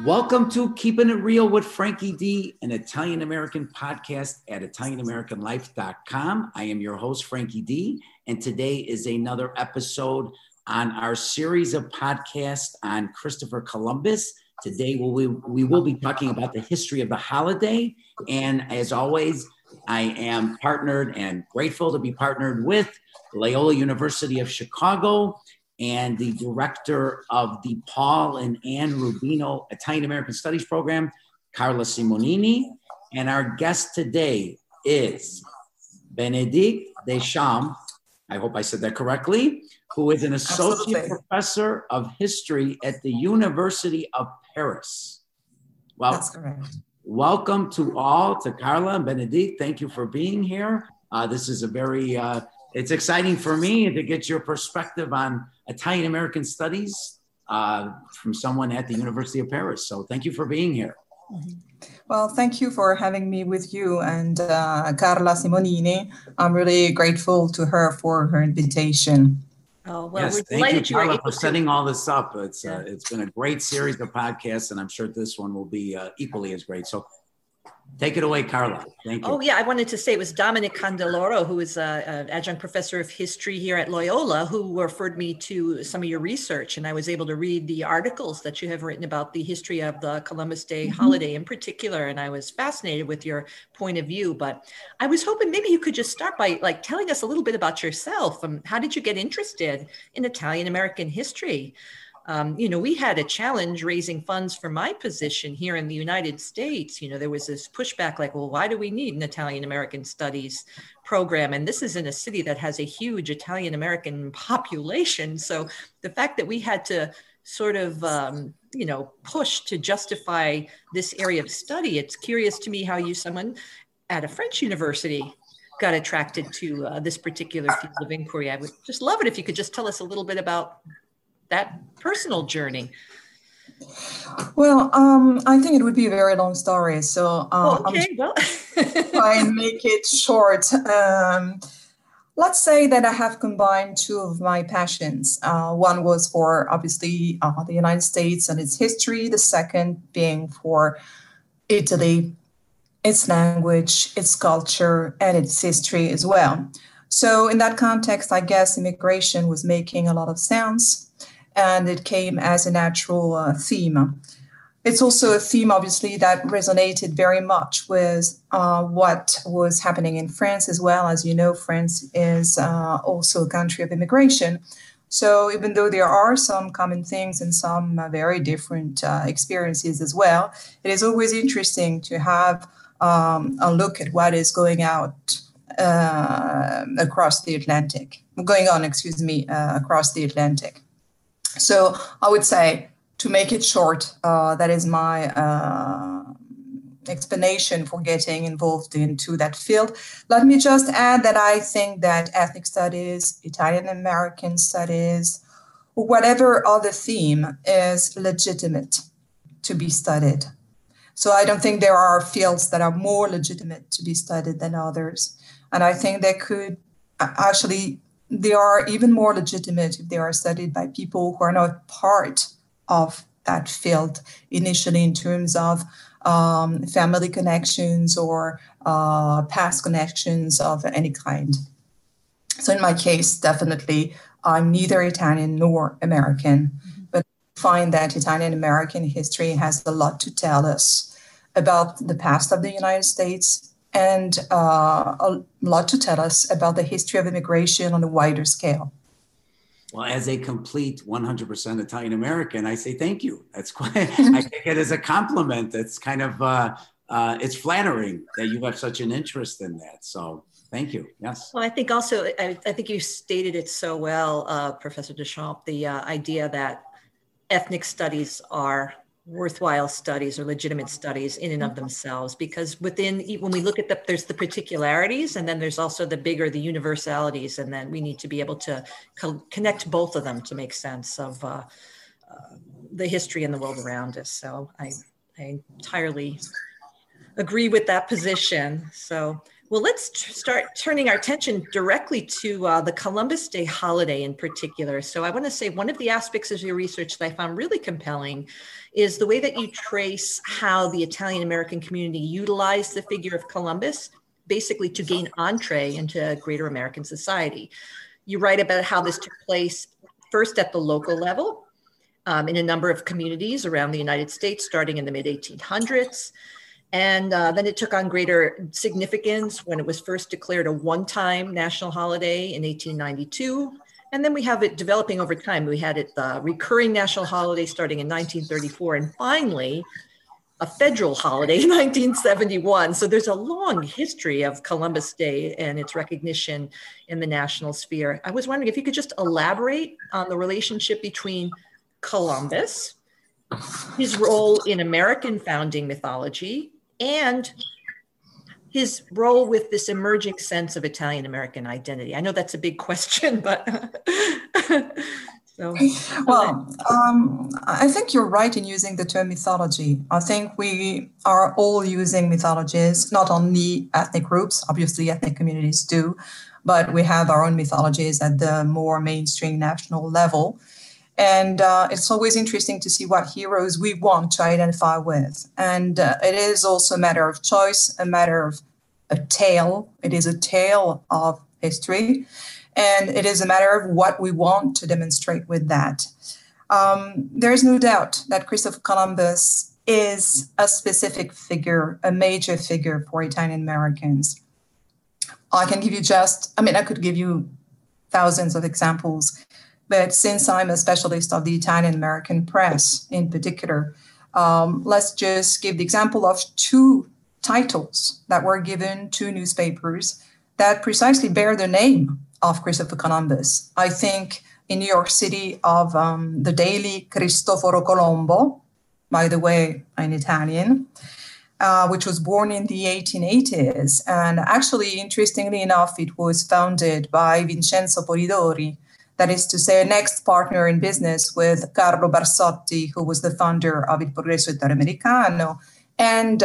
Welcome to Keeping It Real with Frankie D, an Italian-American podcast at ItalianAmericanLife.com. I am your host, Frankie D, and today is another episode on our series of podcasts on Christopher Columbus. Today we will be talking about the history of the holiday, and as always, I am partnered and grateful to be partnered with Loyola University of Chicago and the director of the Paul and Ann Rubino Italian American Studies program, Carla Simonini. And our guest today is Bénédicte Deschamps, I hope I said that correctly, who is an associate professor of history at the University of Paris. Well, that's correct. Welcome to Carla and Bénédicte. Thank you for being here. This is a very, it's exciting for me to get your perspective on Italian American studies from someone at the University of Paris. So thank you for being here. Well, thank you for having me with you and Carla Simonini. I'm really grateful to her for her invitation. Oh, well, yes, we're delighted you, Carla, for setting all this up. It's been a great series of podcasts, and I'm sure this one will be equally as great. So take it away, Carla. Thank you. Oh, yeah. I wanted to say it was Dominic Candeloro, who is an adjunct professor of history here at Loyola, who referred me to some of your research. And I was able to read the articles that you have written about the history of the Columbus Day holiday in particular. And I was fascinated with your point of view. But I was hoping maybe you could just start by telling us a little bit about yourself. How did you get interested in Italian American history? We had a challenge raising funds for my position here in the United States. There was this pushback well, why do we need an Italian American studies program? And this is in a city that has a huge Italian American population. So the fact that we had to sort of, push to justify this area of study, it's curious to me how someone at a French university got attracted to this particular field of inquiry. I would just love it if you could just tell us a little bit about that personal journey. Well, I think it would be a very long story, so try and make it short. Let's say that I have combined two of my passions. One was for obviously the United States and its history. The second being for Italy, its language, its culture, and its history as well. So in that context, I guess immigration was making a lot of sense. And it came as a natural theme. It's also a theme, obviously, that resonated very much with what was happening in France as well. As you know, France is also a country of immigration. So even though there are some common things and some very different experiences as well, it is always interesting to have a look at what is going on across the Atlantic. So I would say, to make it short, that is my explanation for getting involved into that field. Let me just add that I think that ethnic studies, Italian American studies, or whatever other theme is legitimate to be studied. So I don't think there are fields that are more legitimate to be studied than others. And I think they are even more legitimate if they are studied by people who are not part of that field initially in terms of family connections or past connections of any kind. So in my case, definitely, I'm neither Italian nor American, but I find that Italian American history has a lot to tell us about the past of the United States and a lot to tell us about the history of immigration on a wider scale. Well, as a complete 100% Italian American, I say thank you. That's quite, I take it as a compliment. It's kind of, it's flattering that you have such an interest in that. So thank you. Yes. Well, I think also, I think you stated it so well, Professor Deschamps, the idea that ethnic studies are worthwhile studies or legitimate studies in and of themselves, because when we look at there's the particularities and then there's also the universalities, and then we need to be able to connect both of them to make sense of the history and the world around us. So I entirely agree with that position. So Well, let's start turning our attention directly to the Columbus Day holiday in particular. So I want to say one of the aspects of your research that I found really compelling is the way that you trace how the Italian-American community utilized the figure of Columbus basically to gain entree into greater American society. You write about how this took place first at the local level in a number of communities around the United States, starting in the mid-1800s. And then it took on greater significance when it was first declared a one-time national holiday in 1892. And then we have it developing over time. We had it the recurring national holiday starting in 1934, and finally a federal holiday in 1971. So there's a long history of Columbus Day and its recognition in the national sphere. I was wondering if you could just elaborate on the relationship between Columbus, his role in American founding mythology, and his role with this emerging sense of Italian-American identity. I know that's a big question, but so. Well, I think you're right in using the term mythology. I think we are all using mythologies, not only ethnic groups, obviously ethnic communities do, but we have our own mythologies at the more mainstream national level. And it's always interesting to see what heroes we want to identify with. And it is also a matter of choice, a matter of a tale. It is a tale of history. And it is a matter of what we want to demonstrate with that. There is no doubt that Christopher Columbus is a specific figure, a major figure for Italian Americans. I could give you thousands of examples. But since I'm a specialist of the Italian American press in particular, let's just give the example of two titles that were given to newspapers that precisely bear the name of Christopher Columbus. I think in New York City of the daily Cristoforo Colombo, by the way, in Italian, which was born in the 1880s. And actually, interestingly enough, it was founded by Vincenzo Polidori, that is to say, an ex-partner in business with Carlo Barsotti, who was the founder of Il Progresso Italoamericano. And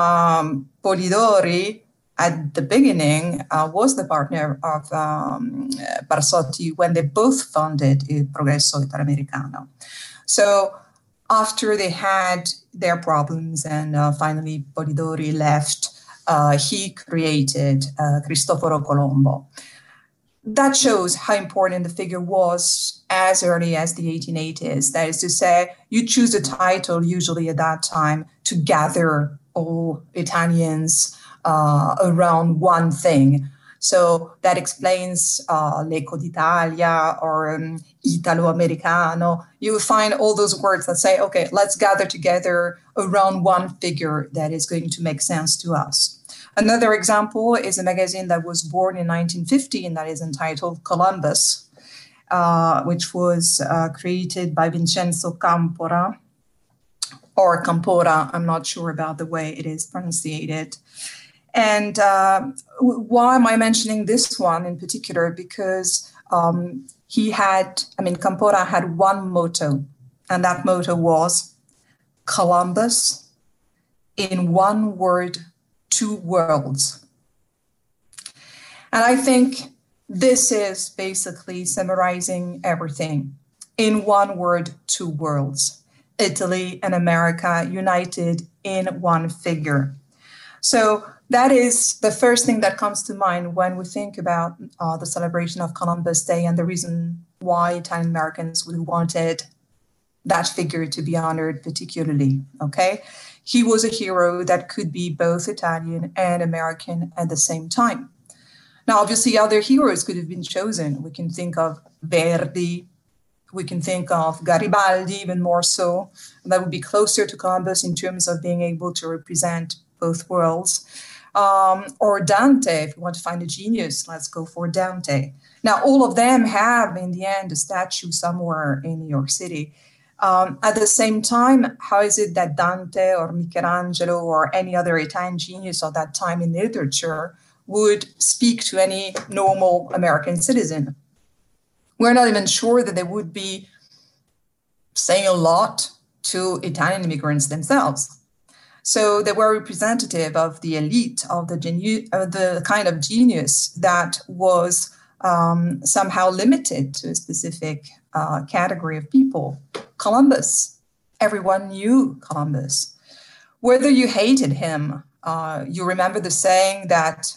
Polidori, at the beginning, was the partner of Barsotti when they both founded Il Progresso Italoamericano. So after they had their problems and finally Polidori left, he created Cristoforo Colombo. That shows how important the figure was as early as the 1880s. That is to say, you choose a title usually at that time to gather all Italians around one thing. So that explains L'Eco d'Italia or Italo-Americano. You will find all those words that say, okay, let's gather together around one figure that is going to make sense to us. Another example is a magazine that was born in 1950 and that is entitled Columbus, which was created by Vincenzo Campora, or Campora, I'm not sure about the way it is pronounced. And why am I mentioning this one in particular? Because Campora had one motto, and that motto was Columbus, in one word, two worlds. And I think this is basically summarizing everything. In one word, two worlds. Italy and America united in one figure. So that is the first thing that comes to mind when we think about the celebration of Columbus Day and the reason why Italian Americans would have wanted that figure to be honored particularly, okay? He was a hero that could be both Italian and American at the same time. Now, obviously, other heroes could have been chosen. We can think of Verdi. We can think of Garibaldi, even more so. That would be closer to Columbus in terms of being able to represent both worlds. Or Dante, if you want to find a genius, let's go for Dante. Now, all of them have, in the end, a statue somewhere in New York City. At the same time, how is it that Dante or Michelangelo or any other Italian genius of that time in literature would speak to any normal American citizen? We're not even sure that they would be saying a lot to Italian immigrants themselves. So they were representative of the elite, of the kind of genius that was somehow limited to a specific category of people. Columbus, everyone knew Columbus. Whether you hated him, you remember the saying that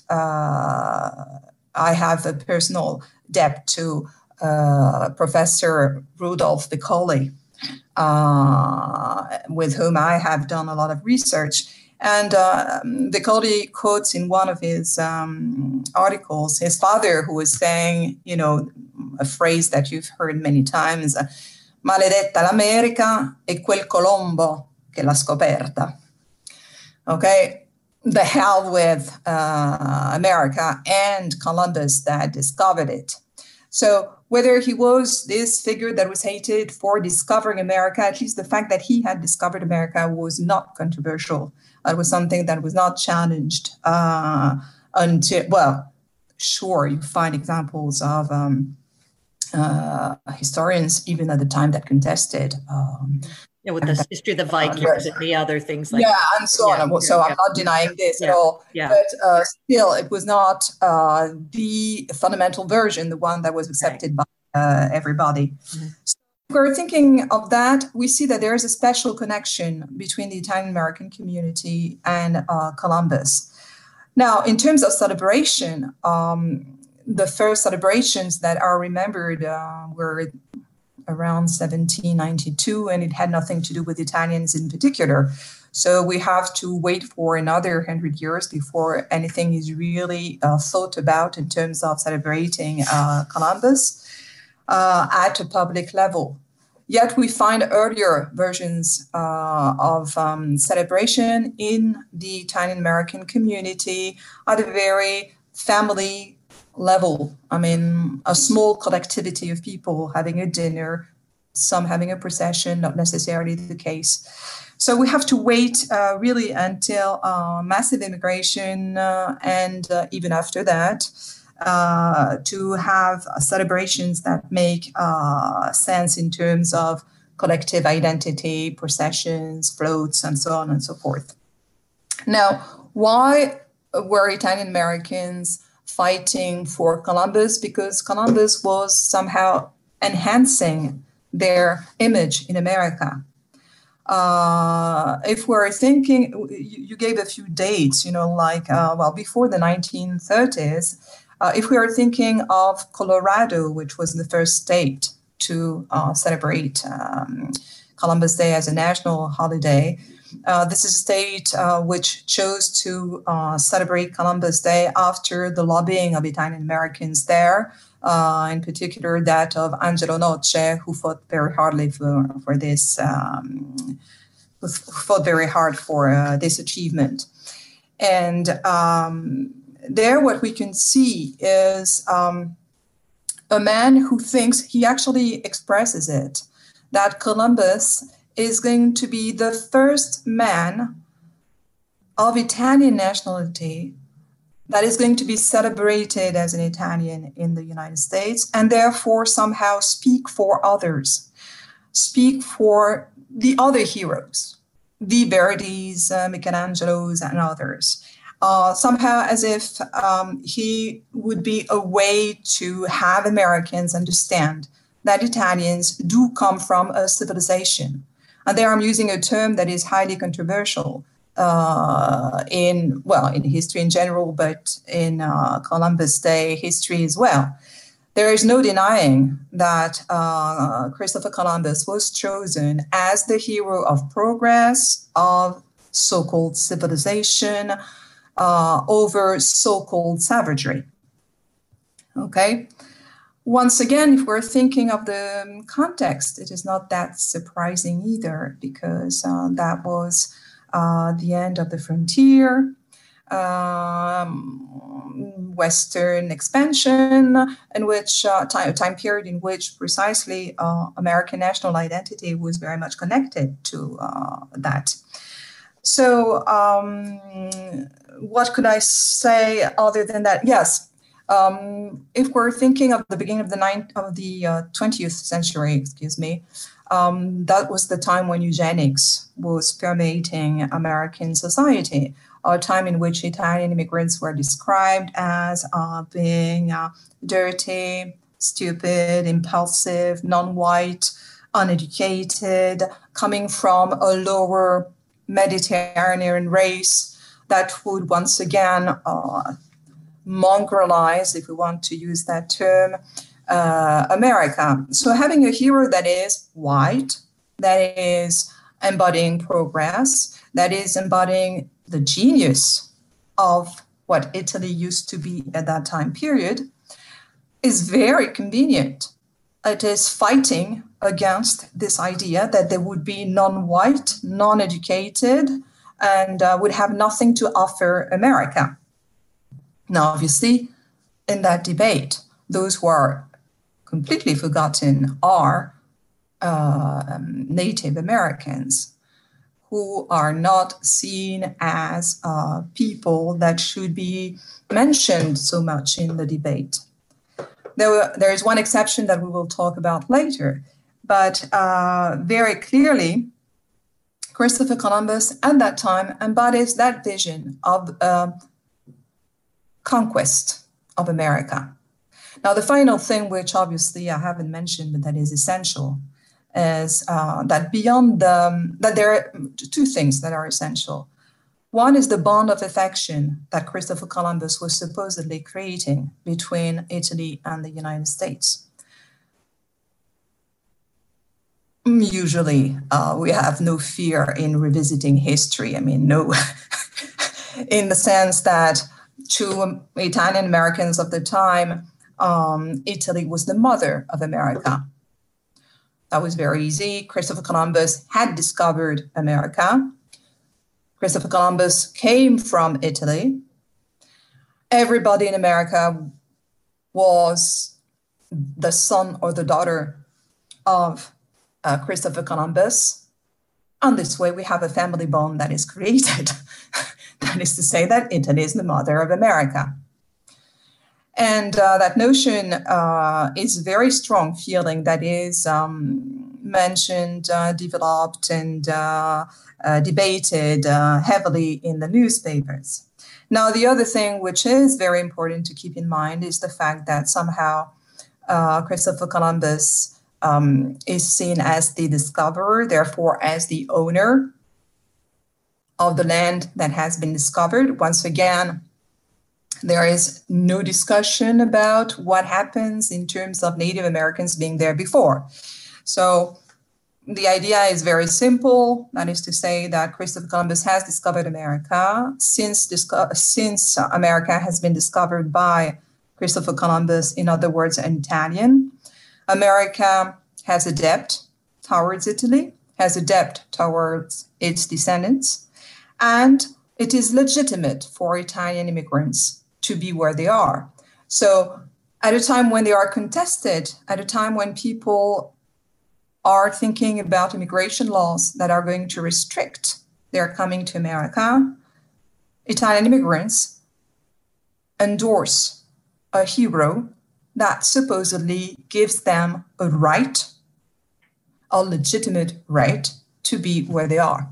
I have a personal debt to Professor Rudolph Vicoli, with whom I have done a lot of research. And Vicoli quotes in one of his articles his father, who was saying, a phrase that you've heard many times, maledetta l'America e quel Colombo che l'ha scoperta. Okay, the hell with America and Columbus that discovered it. So whether he was this figure that was hated for discovering America, at least the fact that he had discovered America was not controversial. It was something that was not challenged until, well, sure, you find examples of historians even at the time that contested. With the history of the Vikings and the other things like that. And so on. So I'm not denying this at all. Yeah. But still, it was not the fundamental version, the one that was accepted by everybody. Mm-hmm. So if we're thinking of that, we see that there is a special connection between the Italian-American community and Columbus. Now, in terms of celebration, the first celebrations that are remembered were around 1792, and it had nothing to do with Italians in particular. So we have to wait for another 100 years before anything is really thought about in terms of celebrating Columbus at a public level. Yet we find earlier versions of celebration in the Italian-American community at a very family level. I mean, a small collectivity of people having a dinner, some having a procession, not necessarily the case. So we have to wait really until massive immigration and even after that to have celebrations that make sense in terms of collective identity, processions, floats, and so on and so forth. Now, why were Italian Americans fighting for Columbus? Because Columbus was somehow enhancing their image in America. If we're thinking, you gave a few dates, before the 1930s, if we are thinking of Colorado, which was the first state to celebrate Columbus Day as a national holiday, this is a state which chose to celebrate Columbus Day after the lobbying of Italian Americans there, in particular that of Angelo Noce, who fought very hardly for this, this achievement. And there, what we can see is a man who thinks, he actually expresses it, that Columbus is going to be the first man of Italian nationality that is going to be celebrated as an Italian in the United States, and therefore somehow speak for others, speak for the other heroes, the Verdis, Michelangelos, and others. Somehow as if he would be a way to have Americans understand that Italians do come from a civilization. And there I'm using a term that is highly controversial in history in general, but in Columbus Day history as well. There is no denying that Christopher Columbus was chosen as the hero of progress, of so-called civilization, over so-called savagery. Okay? Once again, if we're thinking of the context, it is not that surprising either, because that was the end of the frontier, Western expansion, in which time period in which precisely American national identity was very much connected to that. So what could I say other than that? Yes. If we're thinking of the beginning of the 20th century, that was the time when eugenics was permeating American society, a time in which Italian immigrants were described as being dirty, stupid, impulsive, non-white, uneducated, coming from a lower Mediterranean race that would once again mongrelize, if we want to use that term, America. So having a hero that is white, that is embodying progress, that is embodying the genius of what Italy used to be at that time period, is very convenient. It is fighting against this idea that there would be non-white, non-educated, and would have nothing to offer America. Now, obviously, in that debate, those who are completely forgotten are Native Americans, who are not seen as people that should be mentioned so much in the debate. There is one exception that we will talk about later, but very clearly, Christopher Columbus at that time embodies that vision of conquest of America. Now, the final thing, which obviously I haven't mentioned, but that is essential, is that beyond that there are two things that are essential. One is the bond of affection that Christopher Columbus was supposedly creating between Italy and the United States. Usually, we have no fear in revisiting history. I mean, no, in the sense that to Italian Americans of the time, Italy was the mother of America. That was very easy. Christopher Columbus had discovered America. Christopher Columbus came from Italy. Everybody in America was the son or the daughter of Christopher Columbus. And this way we have a family bond that is created. That is to say that Italy is the mother of America. And that notion is a very strong feeling that is mentioned, developed, and debated heavily in the newspapers. Now, the other thing which is very important to keep in mind is the fact that somehow Christopher Columbus is seen as the discoverer, therefore as the owner of the land that has been discovered. Once again, there is no discussion about what happens in terms of Native Americans being there before. So the idea is very simple. That is to say that Christopher Columbus has discovered America. Since America has been discovered by Christopher Columbus, in other words, an Italian, America has a debt towards Italy, has a debt towards its descendants, and it is legitimate for Italian immigrants to be where they are. So at a time when they are contested, at a time when people are thinking about immigration laws that are going to restrict their coming to America, Italian immigrants endorse a hero that supposedly gives them a right, a legitimate right to be where they are.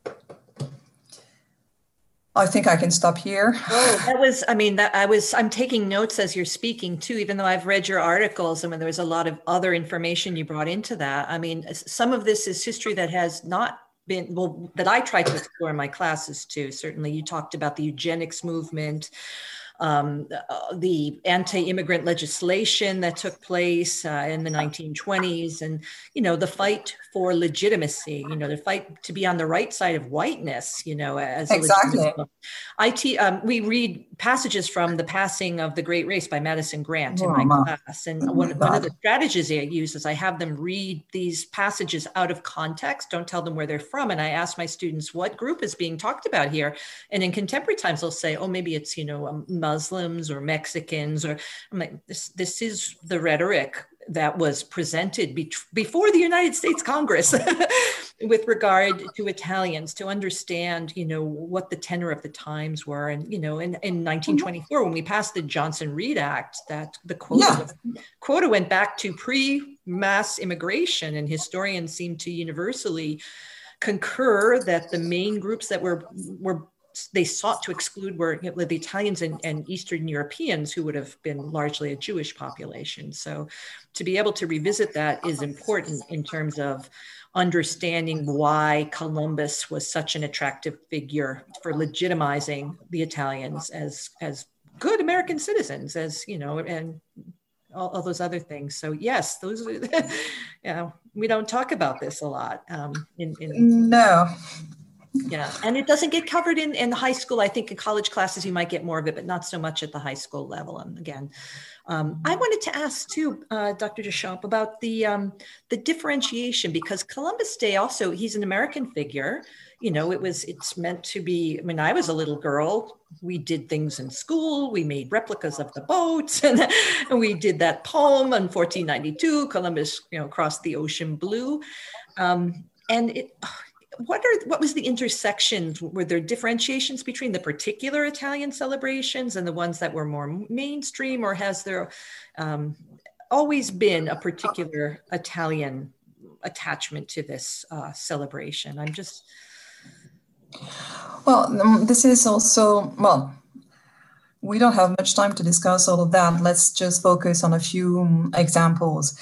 I think I can stop here. Oh, I'm taking notes as you're speaking too, even though I've read your articles. I mean, there was a lot of other information you brought into that. I mean, some of this is history that has not been, well, that I try to explore in my classes too. Certainly you talked about the eugenics movement, the anti-immigrant legislation that took place in the 1920s, and, you know, the fight for legitimacy, you know, the fight to be on the right side of whiteness, you know, as exactly. We read passages from The Passing of the Great Race by Madison Grant in my class. And one of the strategies I use is I have them read these passages out of context, don't tell them where they're from. And I ask my students, what group is being talked about here? And in contemporary times, they'll say, oh, maybe it's, you know, Muslims or Mexicans, or I'm like, this is the rhetoric that was presented before the United States Congress with regard to Italians, to understand, what the tenor of the times were. And, in 1924, when we passed the Johnson-Reed Act, that the quota went back to pre-mass immigration, and historians seem to universally concur that the main groups that they sought to exclude were the Italians and Eastern Europeans, who would have been largely a Jewish population. So to be able to revisit that is important in terms of understanding why Columbus was such an attractive figure for legitimizing the Italians as good American citizens, and all those other things. So yes, those are, we don't talk about this a lot. No. Yeah, and it doesn't get covered in high school. I think in college classes you might get more of it, but not so much at the high school level. And again, I wanted to ask too, Dr. Deschamps, about the differentiation, because Columbus Day also, he's an American figure. It's meant to be. I mean, I was a little girl. We did things in school. We made replicas of the boats, and we did that poem in 1492. Columbus, crossed the ocean blue, What was the intersection? Were there differentiations between the particular Italian celebrations and the ones that were more mainstream, or has there always been a particular Italian attachment to this celebration? This is also, we don't have much time to discuss all of that. Let's just focus on a few examples.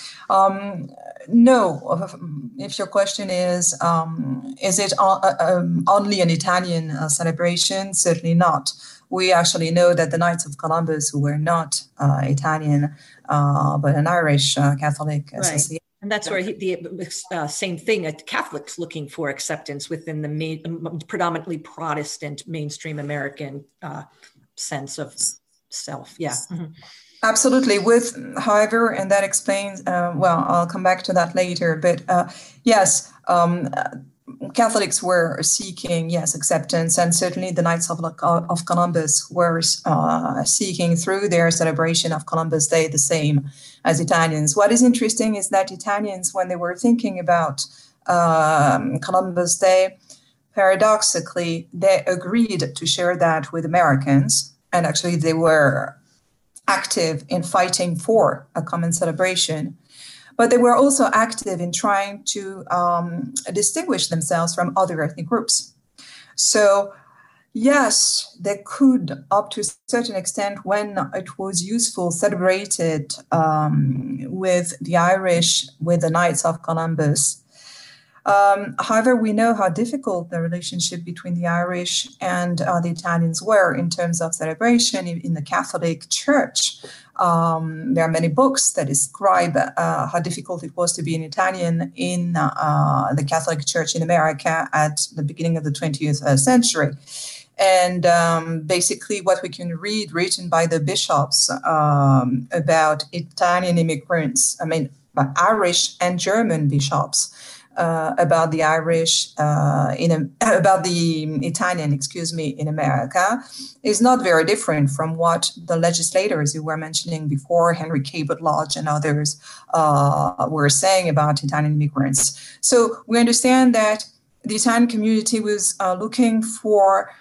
No, if your question is it only an Italian celebration? Certainly not. We actually know that the Knights of Columbus, who were not Italian, but an Irish Catholic association. And that's where the same thing, Catholics looking for acceptance within the predominantly Protestant mainstream American sense of self. Yeah. Mm-hmm. Absolutely. However, and that explains, I'll come back to that later, but yes, Catholics were seeking, acceptance, and certainly the Knights of Columbus were seeking through their celebration of Columbus Day the same as Italians. What is interesting is that Italians, when they were thinking about Columbus Day, paradoxically, they agreed to share that with Americans, and actually they were active in fighting for a common celebration, but they were also active in trying to distinguish themselves from other ethnic groups. So yes, they could, up to a certain extent, when it was useful, celebrated with the Irish, with the Knights of Columbus. However, we know how difficult the relationship between the Irish and the Italians were in terms of celebration in the Catholic Church. There are many books that describe how difficult it was to be an Italian in the Catholic Church in America at the beginning of the 20th century. And basically what we can read written by the bishops about Italian immigrants, Irish and German bishops, about the Italian, in America, is not very different from what the legislators you were mentioning before, Henry Cabot Lodge and others, were saying about Italian immigrants. So we understand that the Italian community was looking for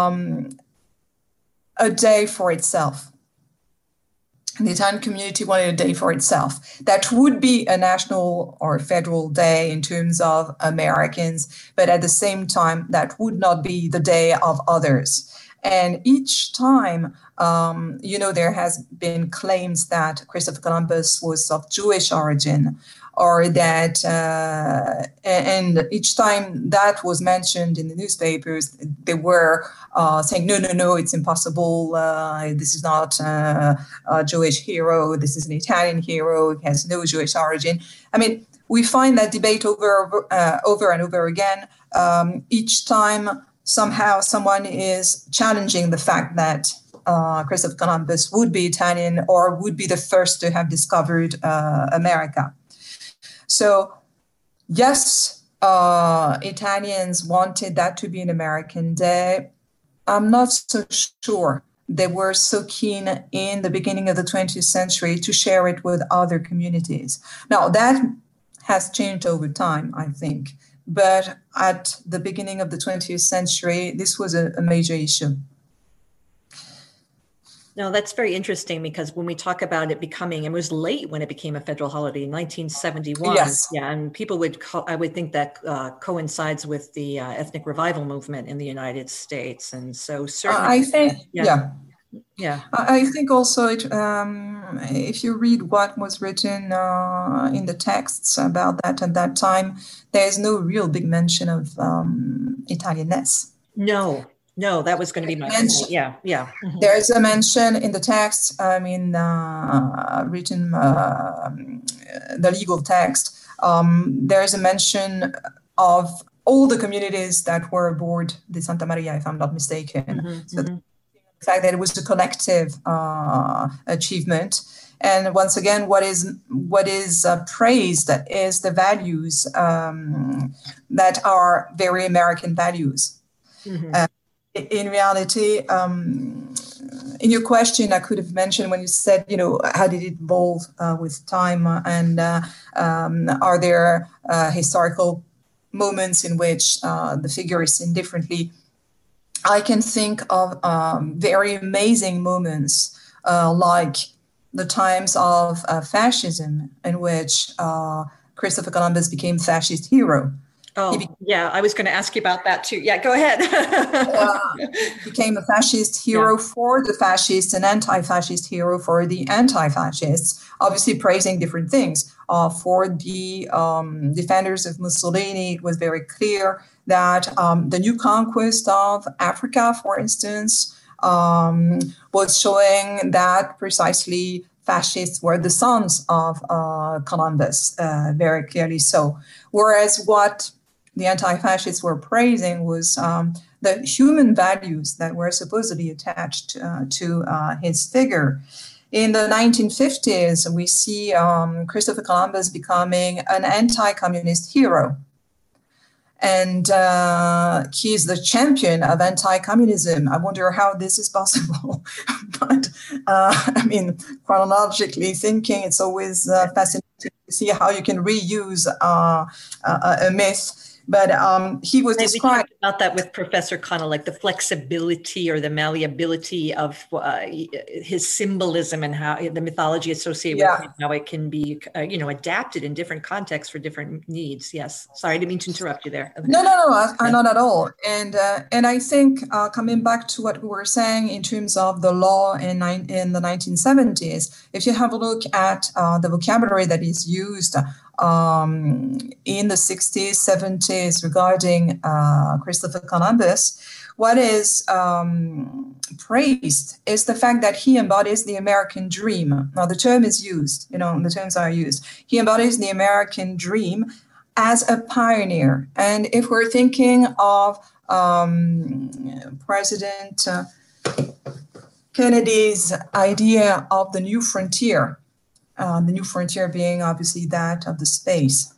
a day for itself. The Italian community wanted a day for itself. That would be a national or federal day in terms of Americans, but at the same time, that would not be the day of others. And each time, there has been claims that Christopher Columbus was of Jewish origin, or that, and each time that was mentioned in the newspapers, they were saying, no, it's impossible. This is not a Jewish hero. This is an Italian hero. It has no Jewish origin. We find that debate over and over again. Each time, somehow, someone is challenging the fact that Christopher Columbus would be Italian or would be the first to have discovered America. So, yes, Italians wanted that to be an American day. I'm not so sure they were so keen in the beginning of the 20th century to share it with other communities. Now, that has changed over time, I think. But at the beginning of the 20th century, this was a major issue. No, that's very interesting, because when we talk about it becoming, it was late when it became a federal holiday in 1971. Yes. Yeah, and people I would think that coincides with the ethnic revival movement in the United States. And so certainly, I think, yeah. I think also if you read what was written in the texts about that at that time, there is no real big mention of Italianness. No, that was going to be my point. Yeah. Mm-hmm. There is a mention in the text, written, the legal text. There is a mention of all the communities that were aboard the Santa Maria, if I'm not mistaken. Mm-hmm, so the fact that it was a collective achievement. And once again, what is praised is the values that are very American values. Mm-hmm. In reality, in your question, I could have mentioned when you said, how did it evolve with time, and are there historical moments in which the figure is seen differently? I can think of very amazing moments like the times of fascism, in which Christopher Columbus became fascist hero. Oh, yeah, I was going to ask you about that too. Yeah, go ahead. Became a fascist hero for the fascists, an anti-fascist hero for the anti-fascists, obviously praising different things. For the defenders of Mussolini, it was very clear that the new conquest of Africa, for instance, was showing that precisely fascists were the sons of Columbus, very clearly so. Whereas what the anti-fascists were praising was the human values that were supposedly attached to his figure. In the 1950s, we see Christopher Columbus becoming an anti-communist hero. And he is the champion of anti-communism. I wonder how this is possible. But chronologically thinking, it's always fascinating to see how you can reuse a myth. But he was described. We talked about that with Professor Connell, like the flexibility or the malleability of his symbolism and how the mythology associated with him, how it can be, adapted in different contexts for different needs. Yes. Sorry, I didn't mean to interrupt you there. No, not at all. And I think coming back to what we were saying in terms of the law in the 1970s, if you have a look at the vocabulary that is used in the 60s, 70s regarding Christopher Columbus, what is praised is the fact that he embodies the American dream. Now, the term is used, the terms are used. He embodies the American dream as a pioneer. And if we're thinking of President Kennedy's idea of the new frontier being obviously that of the space,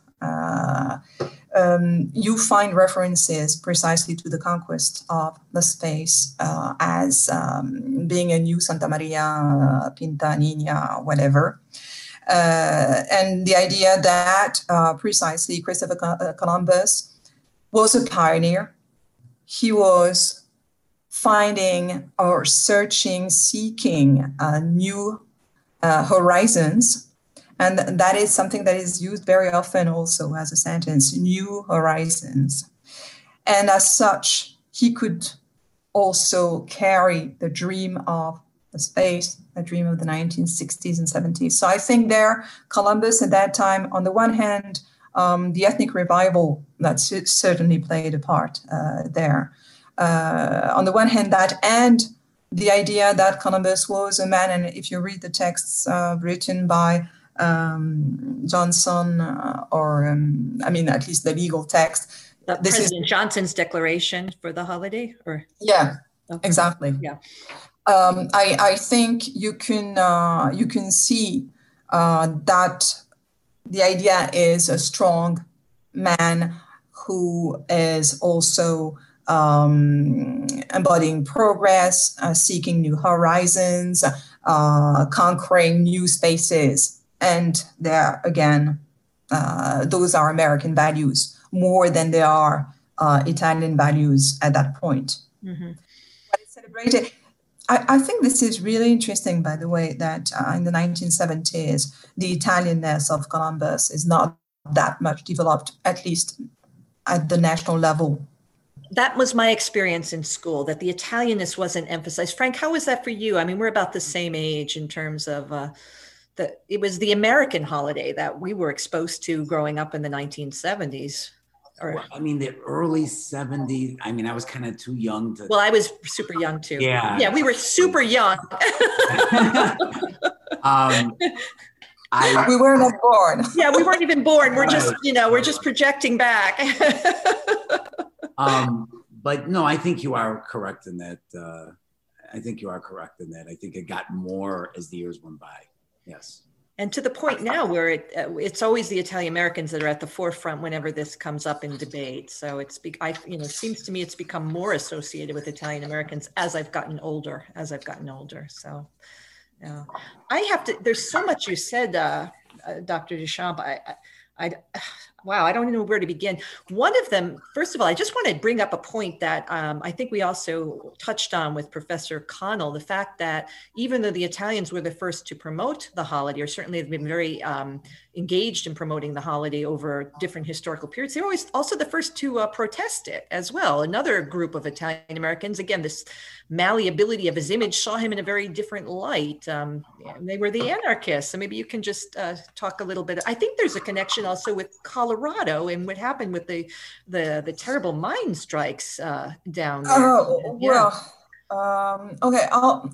you find references precisely to the conquest of the space as being a new Santa Maria, Pinta, Nina, whatever. And the idea that precisely Christopher Columbus was a pioneer. He was finding or searching, seeking new horizons. And that is something that is used very often also as a sentence, new horizons. And as such, he could also carry the dream of the space, the dream of the 1960s and 70s. So I think there, Columbus at that time, on the one hand, the ethnic revival that certainly played a part there. On the one hand, that, and the idea that Columbus was a man, and if you read the texts written by Johnson, at least the legal text. President Johnson's declaration for the holiday, or exactly. Yeah, I think you can see that the idea is a strong man who is also embodying progress, seeking new horizons, conquering new spaces. And there, again, those are American values more than they are Italian values at that point. Mm-hmm. But it's celebrated. I think this is really interesting, by the way, that in the 1970s, the Italianness of Columbus is not that much developed, at least at the national level. That was my experience in school, that the Italianness wasn't emphasized. Frank, how was that for you? I mean, we're about the same age in terms of it was the American holiday that we were exposed to growing up in the 1970s. Well, I mean, the early 70s, I mean, I was kind of too young to... Well, I was super young too. Yeah. Yeah, we were super young. We were not born. Yeah, we weren't even born. We're just, we're just projecting back. But no, I think you are correct in that. I think it got more as the years went by. Yes. And to the point now where it's always the Italian Americans that are at the forefront whenever this comes up in debate. So it seems to me it's become more associated with Italian Americans as I've gotten older. So there's so much you said, Dr. Deschamps. Wow, I don't know where to begin. One of them, first of all, I just want to bring up a point that I think we also touched on with Professor Connell, the fact that even though the Italians were the first to promote the holiday, or certainly have been very engaged in promoting the holiday over different historical periods, they were always also the first to protest it as well. Another group of Italian Americans, again, this malleability of his image saw him in a very different light. They were the anarchists. So maybe you can just talk a little bit. I think there's a connection also with Colorado and what happened with the terrible mine strikes down there. Oh, yeah. Well, okay.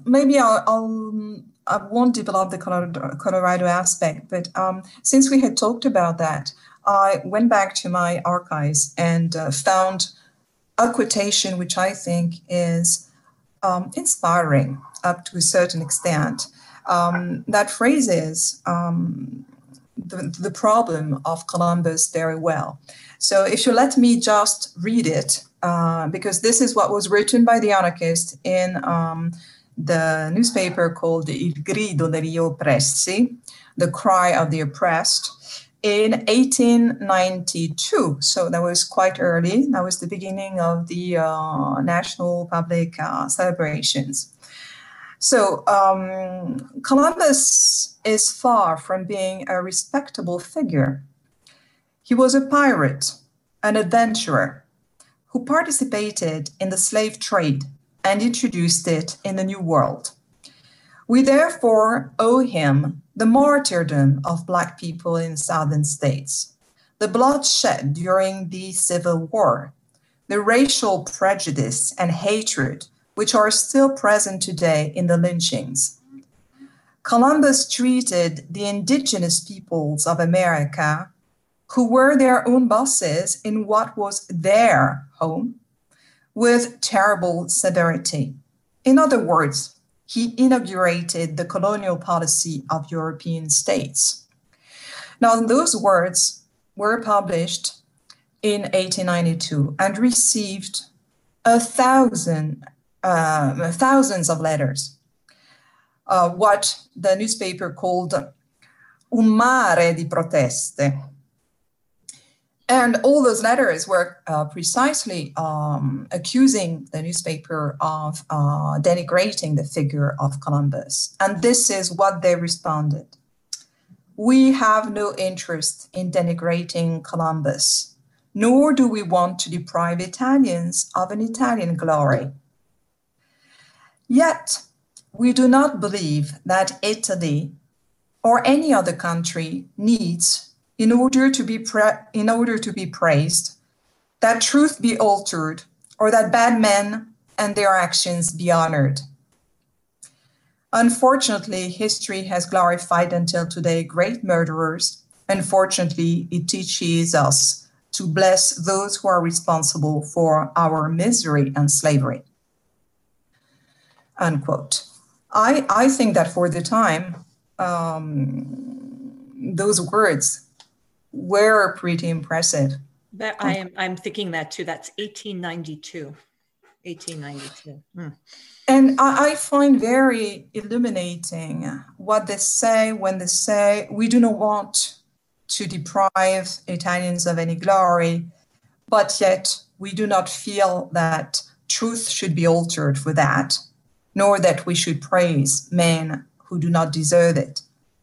I won't develop the Colorado aspect, but since we had talked about that, I went back to my archives and found a quotation which I think is inspiring up to a certain extent. That phrases the problem of Columbus very well. So if you let me just read it, because this is what was written by the anarchist in the newspaper called Il Grido degli Oppressi, the cry of the oppressed, in 1892. So that was quite early. That was the beginning of the national public celebrations. So Columbus is far from being a respectable figure. He was a pirate, an adventurer, who participated in the slave trade and introduced it in the New World. We therefore owe him the martyrdom of Black people in southern states, the bloodshed during the Civil War, the racial prejudice and hatred which are still present today in the lynchings. Columbus treated the indigenous peoples of America, who were their own bosses in what was their home, with terrible severity. In other words, he inaugurated the colonial policy of European states. Now, those words were published in 1892 and received thousands of letters, what the newspaper called un mare di proteste. And all those letters were precisely accusing the newspaper of denigrating the figure of Columbus. And this is what they responded. We have no interest in denigrating Columbus, nor do we want to deprive Italians of an Italian glory. Yet, we do not believe that Italy or any other country needs, in order to be praised, that truth be altered, or that bad men and their actions be honored. Unfortunately, history has glorified until today great murderers. Unfortunately, it teaches us to bless those who are responsible for our misery and slavery. Unquote. I think that for the time, those words were pretty impressive. I'm thinking that too. That's 1892. 1892. And I find very illuminating what they say when they say, we do not want to deprive Italians of any glory, but yet we do not feel that truth should be altered for that, nor that we should praise men who do not deserve it.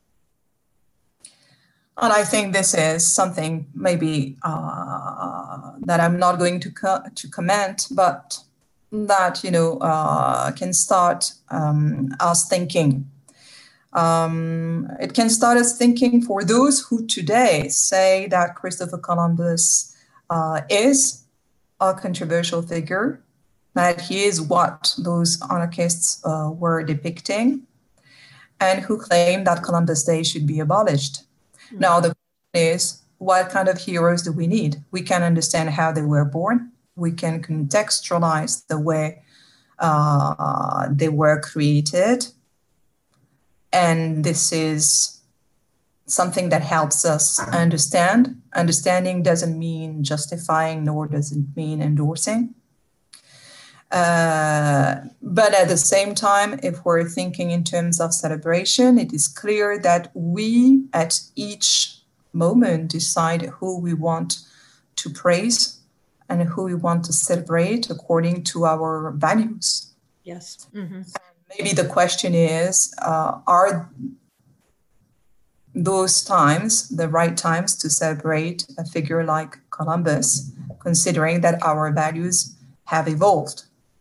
And I think this is something maybe that I'm not going to comment, but that, can start us thinking. It can start us thinking for those who today say that Christopher Columbus is a controversial figure, that he is what those anarchists were depicting, and who claim that Columbus Day should be abolished. Mm-hmm. Now, the question is, what kind of heroes do we need? We can understand how they were born. We can contextualize the way they were created. And this is something that helps us understand. Understanding doesn't mean justifying, nor does it mean endorsing. But at the same time, if we're thinking in terms of celebration, it is clear that we at each moment decide who we want to praise and who we want to celebrate according to our values. Yes. Mm-hmm. Maybe the question is, are those times the right times to celebrate a figure like Columbus, considering that our values have evolved?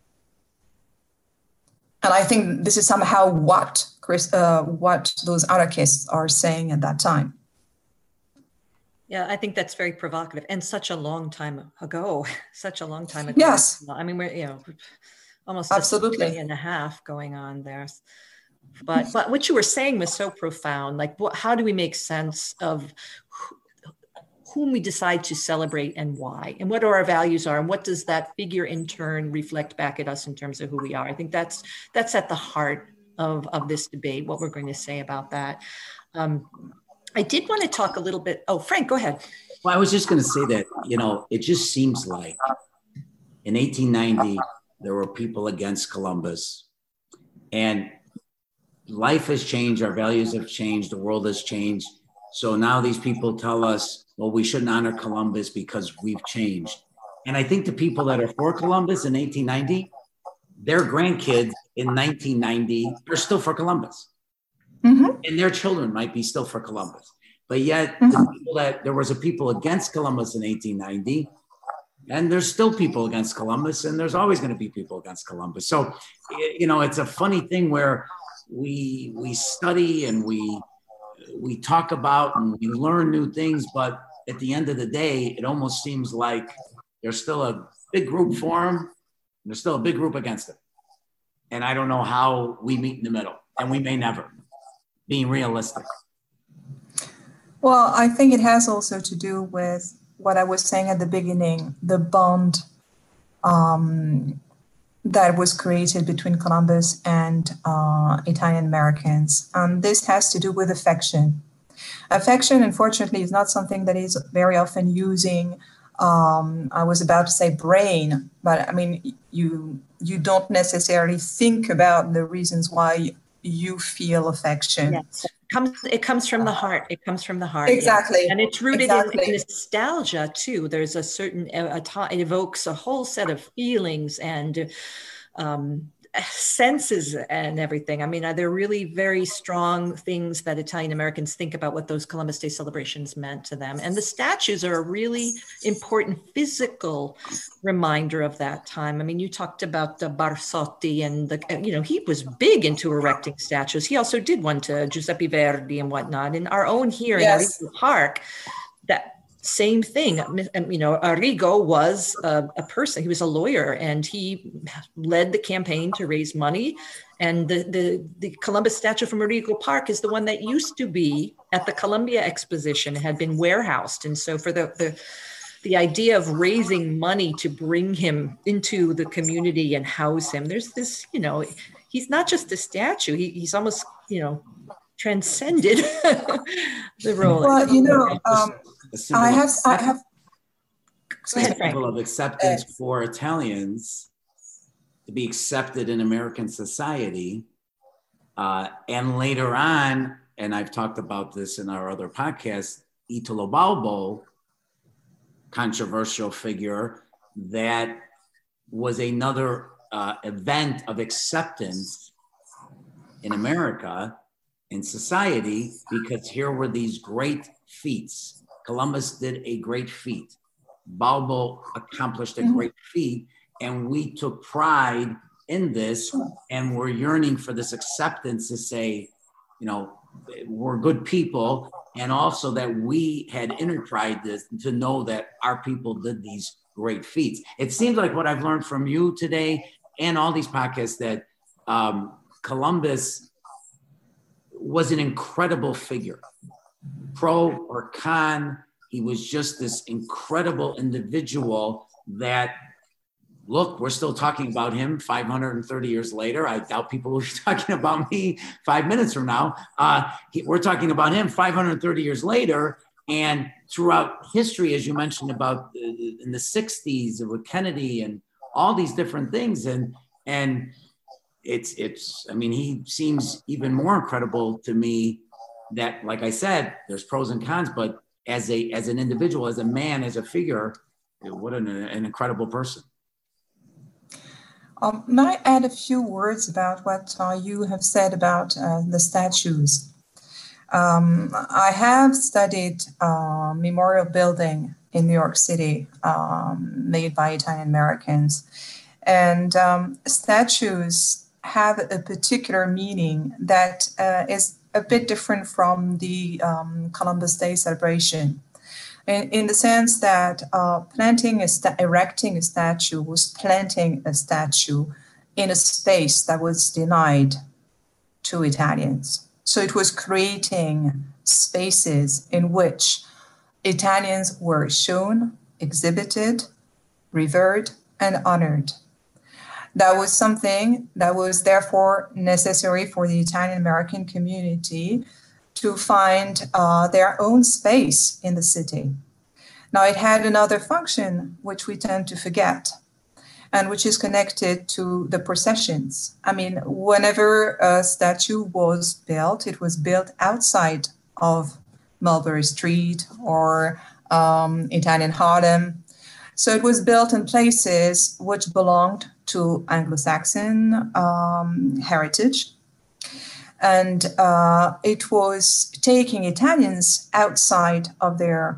And I think this is somehow what those anarchists are saying at that time. Yeah, I think that's very provocative, and such a long time ago. Such a long time ago. Yes. I mean, we're almost absolutely a century and a half going on there. But what you were saying was so profound. Like, how do we make sense of whom we decide to celebrate and why, and what our values are, and what does that figure in turn reflect back at us in terms of who we are? I think that's at the heart of this debate, what we're going to say about that. I did want to talk a little bit. Oh, Frank, go ahead. Well, I was just going to say that, it just seems like in 1890, there were people against Columbus, and life has changed. Our values have changed. The world has changed. So now these people tell us, well, we shouldn't honor Columbus because we've changed. And I think the people that are for Columbus in 1890, their grandkids in 1990 are still for Columbus. Mm-hmm. And their children might be still for Columbus. But yet there was a people against Columbus in 1890, and there's still people against Columbus, and there's always going to be people against Columbus. So, it's a funny thing where we study and we talk about and we learn new things, but at the end of the day, it almost seems like there's still a big group for him, and there's still a big group against him. And I don't know how we meet in the middle, and we may never, being realistic. Well, I think it has also to do with what I was saying at the beginning, the bond that was created between Columbus and Italian Americans. This has to do with affection. Affection, unfortunately, is not something that is very often using, I was about to say brain, but I mean, you don't necessarily think about the reasons why you feel affection. Yes. It comes from the heart. It comes from the heart. Exactly. Yeah. And it's rooted in nostalgia too. There's a certain, it evokes a whole set of feelings and senses and everything. I mean, they're really very strong things that Italian Americans think about what those Columbus Day celebrations meant to them. And the statues are a really important physical reminder of that time. I mean, you talked about the Barsotti and he was big into erecting statues. He also did one to Giuseppe Verdi and whatnot. In our own here in Arrigo Park, that same thing. Arrigo was a person. He was a lawyer, and he led the campaign to raise money. And the Columbus statue from Arrigo Park is the one that used to be at the Columbia Exposition. It had been warehoused, and so for the idea of raising money to bring him into the community and house him, there's this. He's not just a statue. He's almost transcended the role. Well, I have example of acceptance for Italians to be accepted in American society. And later on, and I've talked about this in our other podcast, Italo Balbo, controversial figure, that was another event of acceptance in America, in society, because here were these great feats. Columbus did a great feat. Balbo accomplished a great feat, and we took pride in this, and we're yearning for this acceptance to say, you know, we're good people, and also that we had enterprised this to know that our people did these great feats. It seems like what I've learned from you today and all these podcasts that Columbus was an incredible figure. Pro or con, he was just this incredible individual that, look, we're still talking about him 530 years later. I doubt people will be talking about me 5 minutes from now. We're talking about him 530 years later. And throughout history, as you mentioned about in the 60s with Kennedy and all these different things. And it's, I mean, he seems even more incredible to me that, like I said, there's pros and cons, but as an individual, as a man, as a figure, what an incredible person. May I add a few words about what you have said about the statues? I have studied memorial building in New York City made by Italian Americans. And statues have a particular meaning that is a bit different from the Columbus Day celebration. In the sense that erecting a statue was planting a statue in a space that was denied to Italians. So it was creating spaces in which Italians were shown, exhibited, revered, and honored. That was something that was therefore necessary for the Italian American community to find their own space in the city. Now, it had another function, which we tend to forget, and which is connected to the processions. I mean, whenever a statue was built, it was built outside of Mulberry Street or Italian Harlem. So it was built in places which belonged to Anglo-Saxon heritage. And it was taking Italians outside of their,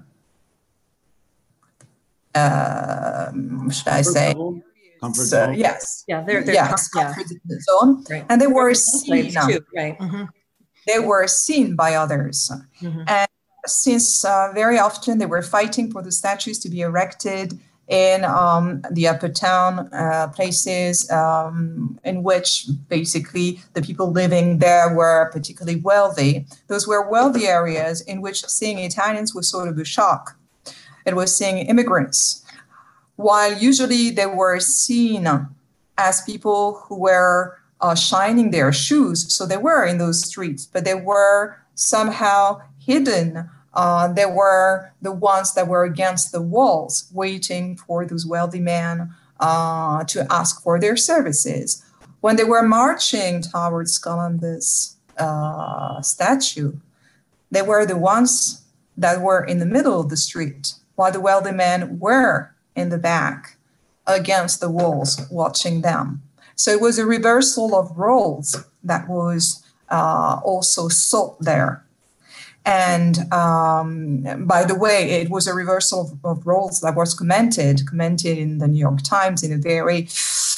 should I say? Comfort zone. Yes. Yeah, comfort zone. Right. And they were seen. Too, right. Mm-hmm. They were seen by others. Mm-hmm. And since very often they were fighting for the statues to be erected in the upper town places in which basically the people living there were particularly wealthy. Those were wealthy areas in which seeing Italians was sort of a shock. It was seeing immigrants, while usually they were seen as people who were shining their shoes. So they were in those streets, but they were somehow hidden. They were the ones that were against the walls, waiting for those wealthy men to ask for their services. When they were marching towards Columbus statue, they were the ones that were in the middle of the street, while the wealthy men were in the back against the walls watching them. So it was a reversal of roles that was also sought there. And by the way, it was a reversal of roles that was commented in the New York Times in a very,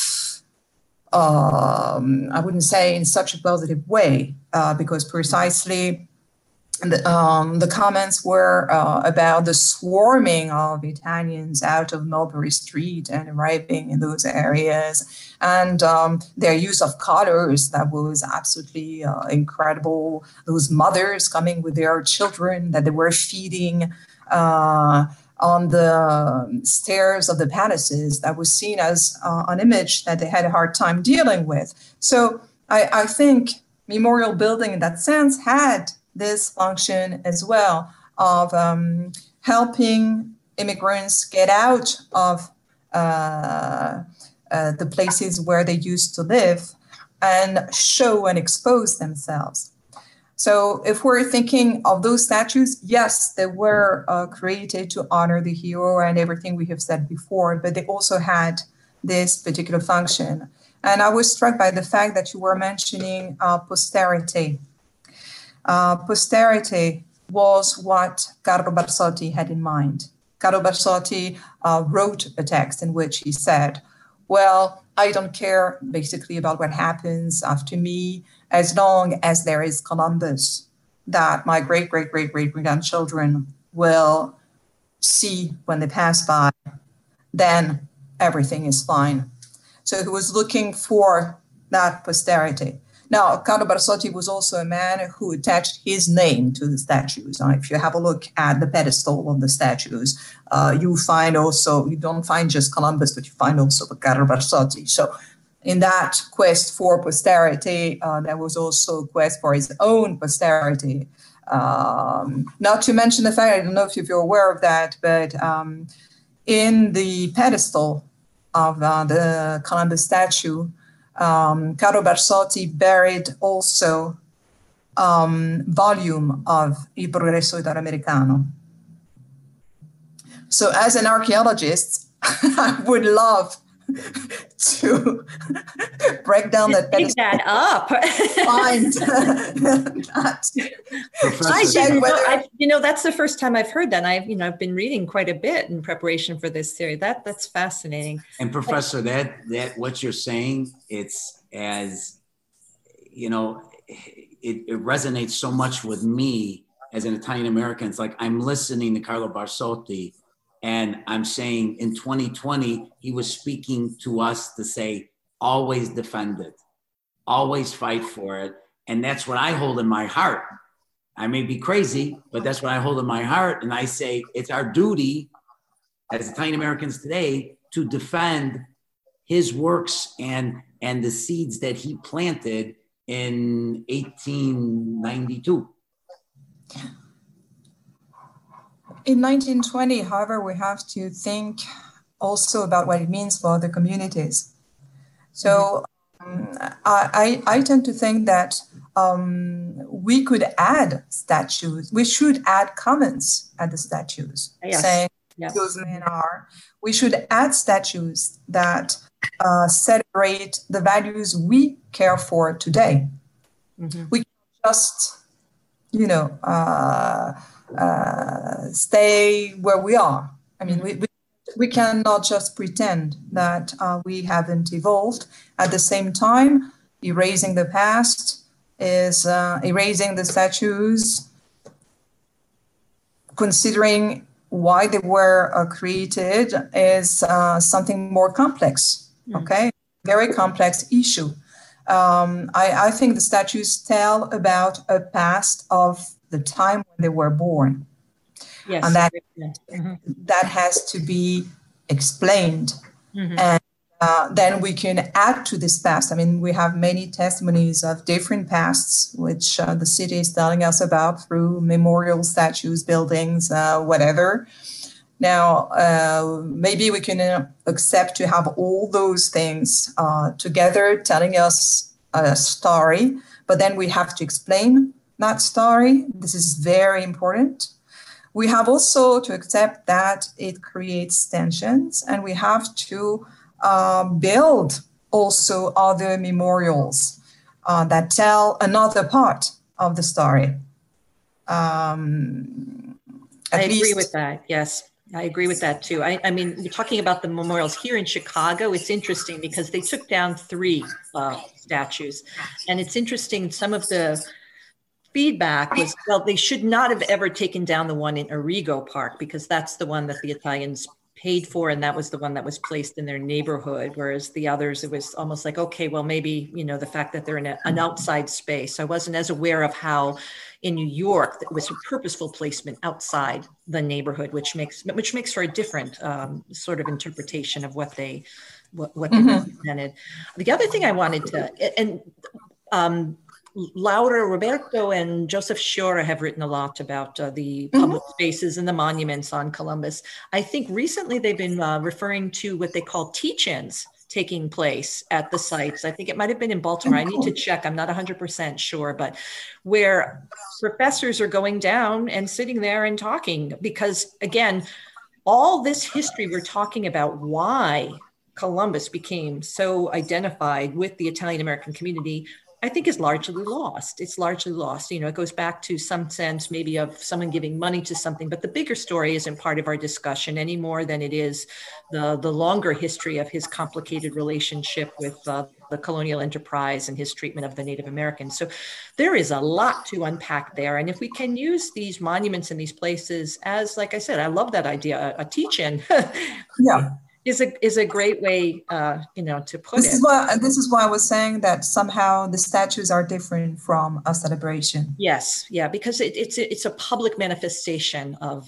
I wouldn't say in such a positive way, because precisely the comments were about the swarming of Italians out of Mulberry Street and arriving in those areas, and their use of colors that was absolutely incredible. Those mothers coming with their children that they were feeding on the stairs of the palaces, that was seen as an image that they had a hard time dealing with. So I think memorial building in that sense had this function as well of helping immigrants get out of the places where they used to live and show and expose themselves. So if we're thinking of those statues, yes, they were created to honor the hero and everything we have said before, but they also had this particular function. And I was struck by the fact that you were mentioning posterity. Posterity was what Carlo Barsotti had in mind. Carlo Barsotti wrote a text in which he said, well, I don't care basically about what happens after me, as long as there is Columbus, that my great-great-great-great-grandchildren will see when they pass by, then everything is fine. So he was looking for that posterity. Now, Carlo Barsotti was also a man who attached his name to the statues. If you have a look at the pedestal of the statues, you don't find just Columbus, but you find also Carlo Barsotti. So in that quest for posterity, there was also a quest for his own posterity. Not to mention the fact, I don't know if you're aware of that, but in the pedestal of the Columbus statue, Carlo Barsotti buried also volume of Il Progresso Italoamericano. So as an archaeologist, I would love to break down that pedestal. Pick that up. Find that. That's the first time I've heard that. I've been reading quite a bit in preparation for this series. That's fascinating. And Professor, that what you're saying, it's as it resonates so much with me as an Italian American. It's like I'm listening to Carlo Barsotti, and I'm saying in 2020, he was speaking to us to say, always defend it, always fight for it. And that's what I hold in my heart. I may be crazy, but that's what I hold in my heart. And I say, it's our duty as Italian Americans today to defend his works and the seeds that he planted in 1892. In 1920, however, we have to think also about what it means for other communities. So I tend to think that we could add statues. We should add comments at the statues, saying those men are. We should add statues that celebrate the values we care for today. Mm-hmm. We can't just, stay where we are. I mean, we cannot just pretend that we haven't evolved. At the same time, erasing the past is erasing the statues, considering why they were created is something more complex, okay? Very complex issue. I think the statues tell about a past of the time when they were born. Yes. And that has to be explained. Mm-hmm. And then we can add to this past. I mean, we have many testimonies of different pasts, which the city is telling us about through memorial statues, buildings, whatever. Now, maybe we can accept to have all those things together, telling us a story, but then we have to explain that story. This is very important. We have also to accept that it creates tensions, and we have to build also other memorials that tell another part of the story. I agree with that. Yes, I agree with that too. I mean, you're talking about the memorials here in Chicago. It's interesting because they took down 3 statues, and it's interesting. Some of the feedback was, well, they should not have ever taken down the one in Arrigo Park because that's the one that the Italians paid for, and that was the one that was placed in their neighborhood, whereas the others, it was almost like, okay, well, maybe, the fact that they're in an outside space. I wasn't as aware of how in New York it was a purposeful placement outside the neighborhood, which makes for a different sort of interpretation of what they represented. The other thing I wanted to, Laura Roberto and Joseph Sciorra have written a lot about the public spaces and the monuments on Columbus. I think recently they've been referring to what they call teach-ins taking place at the sites. I think it might have been in Baltimore. I need to check. I'm not 100% sure, but where professors are going down and sitting there and talking, because again, all this history we're talking about, why Columbus became so identified with the Italian American community, I think is largely lost. It's largely lost. You know, it goes back to some sense maybe of someone giving money to something, but the bigger story isn't part of our discussion any more than it is the longer history of his complicated relationship with the colonial enterprise and his treatment of the Native Americans. So there is a lot to unpack there. And if we can use these monuments and these places as, like I said, I love that idea, a teach-in. Yeah. Is a great way, you know, to put this it. This is why I was saying that somehow the statues are different from a celebration. Yes, yeah, because it's a public manifestation of.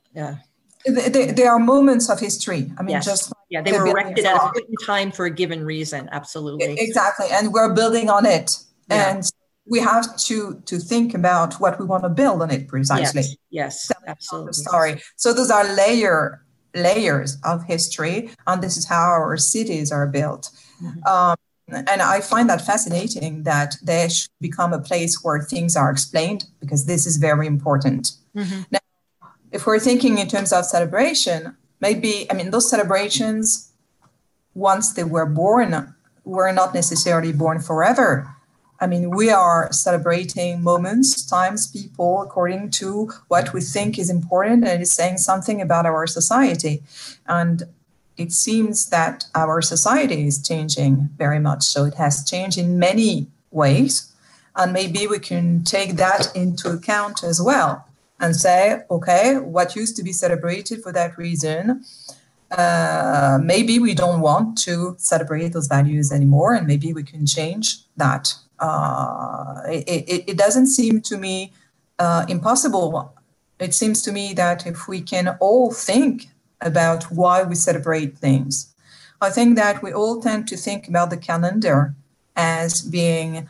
They are moments of history. I mean, yes. They were erected at a point in time for a given reason. Absolutely, exactly, and we're building on it, and we have to think about what we want to build on it precisely. Yes, absolutely. Sorry. So those are layers of history, and this is how our cities are built. And I find that fascinating that they should become a place where things are explained, because this is very important. Now, if we're thinking in terms of celebration, maybe, I mean, those celebrations, once they were born, were not necessarily born forever. I mean, we are celebrating moments, times, people, according to what we think is important and is saying something about our society. And it seems that our society is changing very much. So it has changed in many ways. And maybe we can take that into account as well and say, okay, what used to be celebrated for that reason, maybe we don't want to celebrate those values anymore, and maybe we can change that. It doesn't seem to me impossible. It seems to me that if we can all think about why we celebrate things, I think that we all tend to think about the calendar as being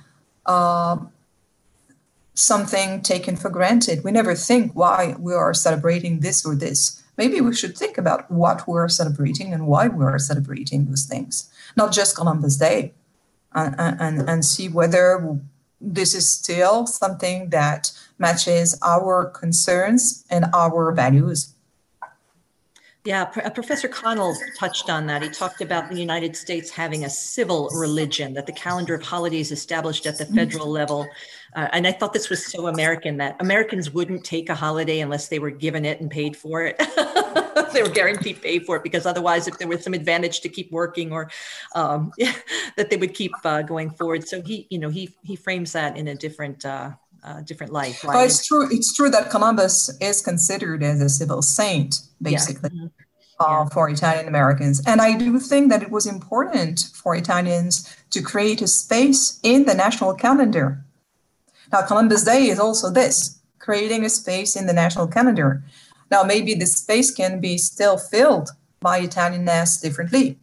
something taken for granted. We never think why we are celebrating this or this. Maybe we should think about what we're celebrating and why we're celebrating those things, not just Columbus Day, and see whether this is still something that matches our concerns and our values. Yeah, Professor Connell touched on that. He talked about the United States having a civil religion, that the calendar of holidays established at the federal level. And I thought this was so American, that Americans wouldn't take a holiday unless they were given it and paid for it. They were guaranteed paid for it, because otherwise, if there was some advantage to keep working, or that they would keep going forward. So he frames that in a different light. But it's true that Columbus is considered as a civil saint, basically, for Italian Americans. And I do think that it was important for Italians to create a space in the national calendar. Now, Columbus Day is also this, creating a space in the national calendar. Now, maybe this space can be still filled by Italianness differently,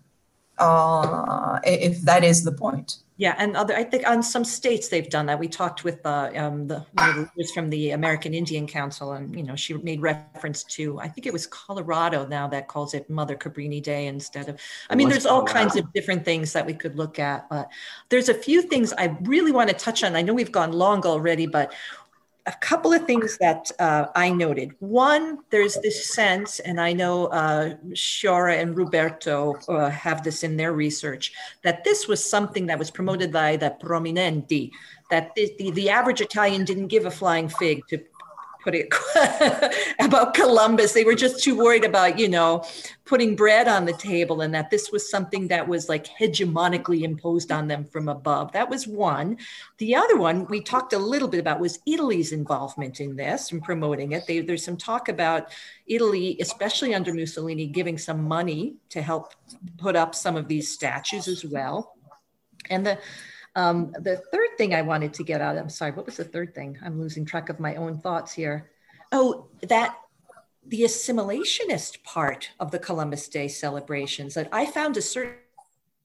if that is the point. Yeah, and I think on some states they've done that. We talked with the leaders from the American Indian Council, and she made reference to, I think it was Colorado now, that calls it Mother Cabrini Day instead of. I mean, there's all kinds of different things that we could look at, but there's a few things I really want to touch on. I know we've gone long already, but a couple of things that I noted. One, there's this sense, and I know Sciorra and Roberto have this in their research, that this was something that was promoted by the prominenti, that the average Italian didn't give a flying fig, to put it about Columbus. They were just too worried about, putting bread on the table, and that this was something that was like hegemonically imposed on them from above. That was one. The other one we talked a little bit about was Italy's involvement in this and promoting it. There's some talk about Italy, especially under Mussolini, giving some money to help put up some of these statues as well. And the third thing I wanted to get out, I'm sorry, what was the third thing? I'm losing track of my own thoughts here. Oh, that the assimilationist part of the Columbus Day celebrations, that I found a certain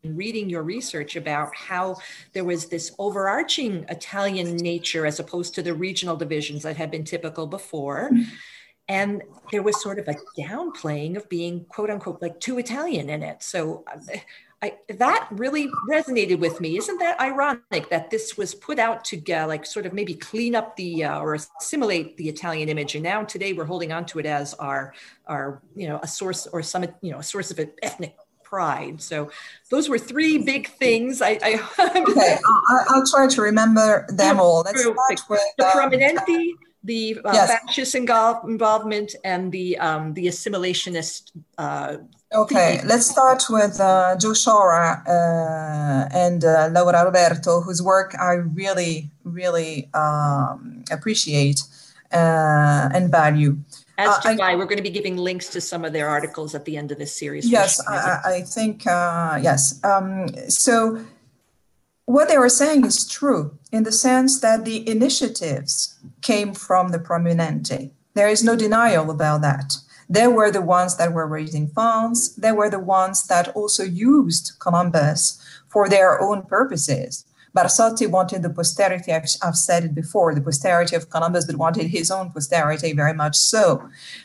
reading your research about how there was this overarching Italian nature as opposed to the regional divisions that had been typical before. And there was sort of a downplaying of being, quote unquote, like too Italian in it. So that really resonated with me. Isn't that ironic that this was put out to like sort of maybe clean up or assimilate the Italian image, and now today we're holding on to it as our a source or some a source of ethnic pride. So those were three big things. Okay, I'll try to remember them all. Let's start with the Prominenti, the fascist involvement, and the assimilationist. Okay, let's start with Joe Shora and Laura Roberto, whose work I really, really appreciate and value. As do I. We're going to be giving links to some of their articles at the end of this series. Yes, I think, yes. So what they were saying is true in the sense that the initiatives came from the Prominenti. There is no denial about that. They were the ones that were raising funds. They were the ones that also used Columbus for their own purposes. Barsotti wanted the posterity, I've said it before, the posterity of Columbus, but wanted his own posterity very much so.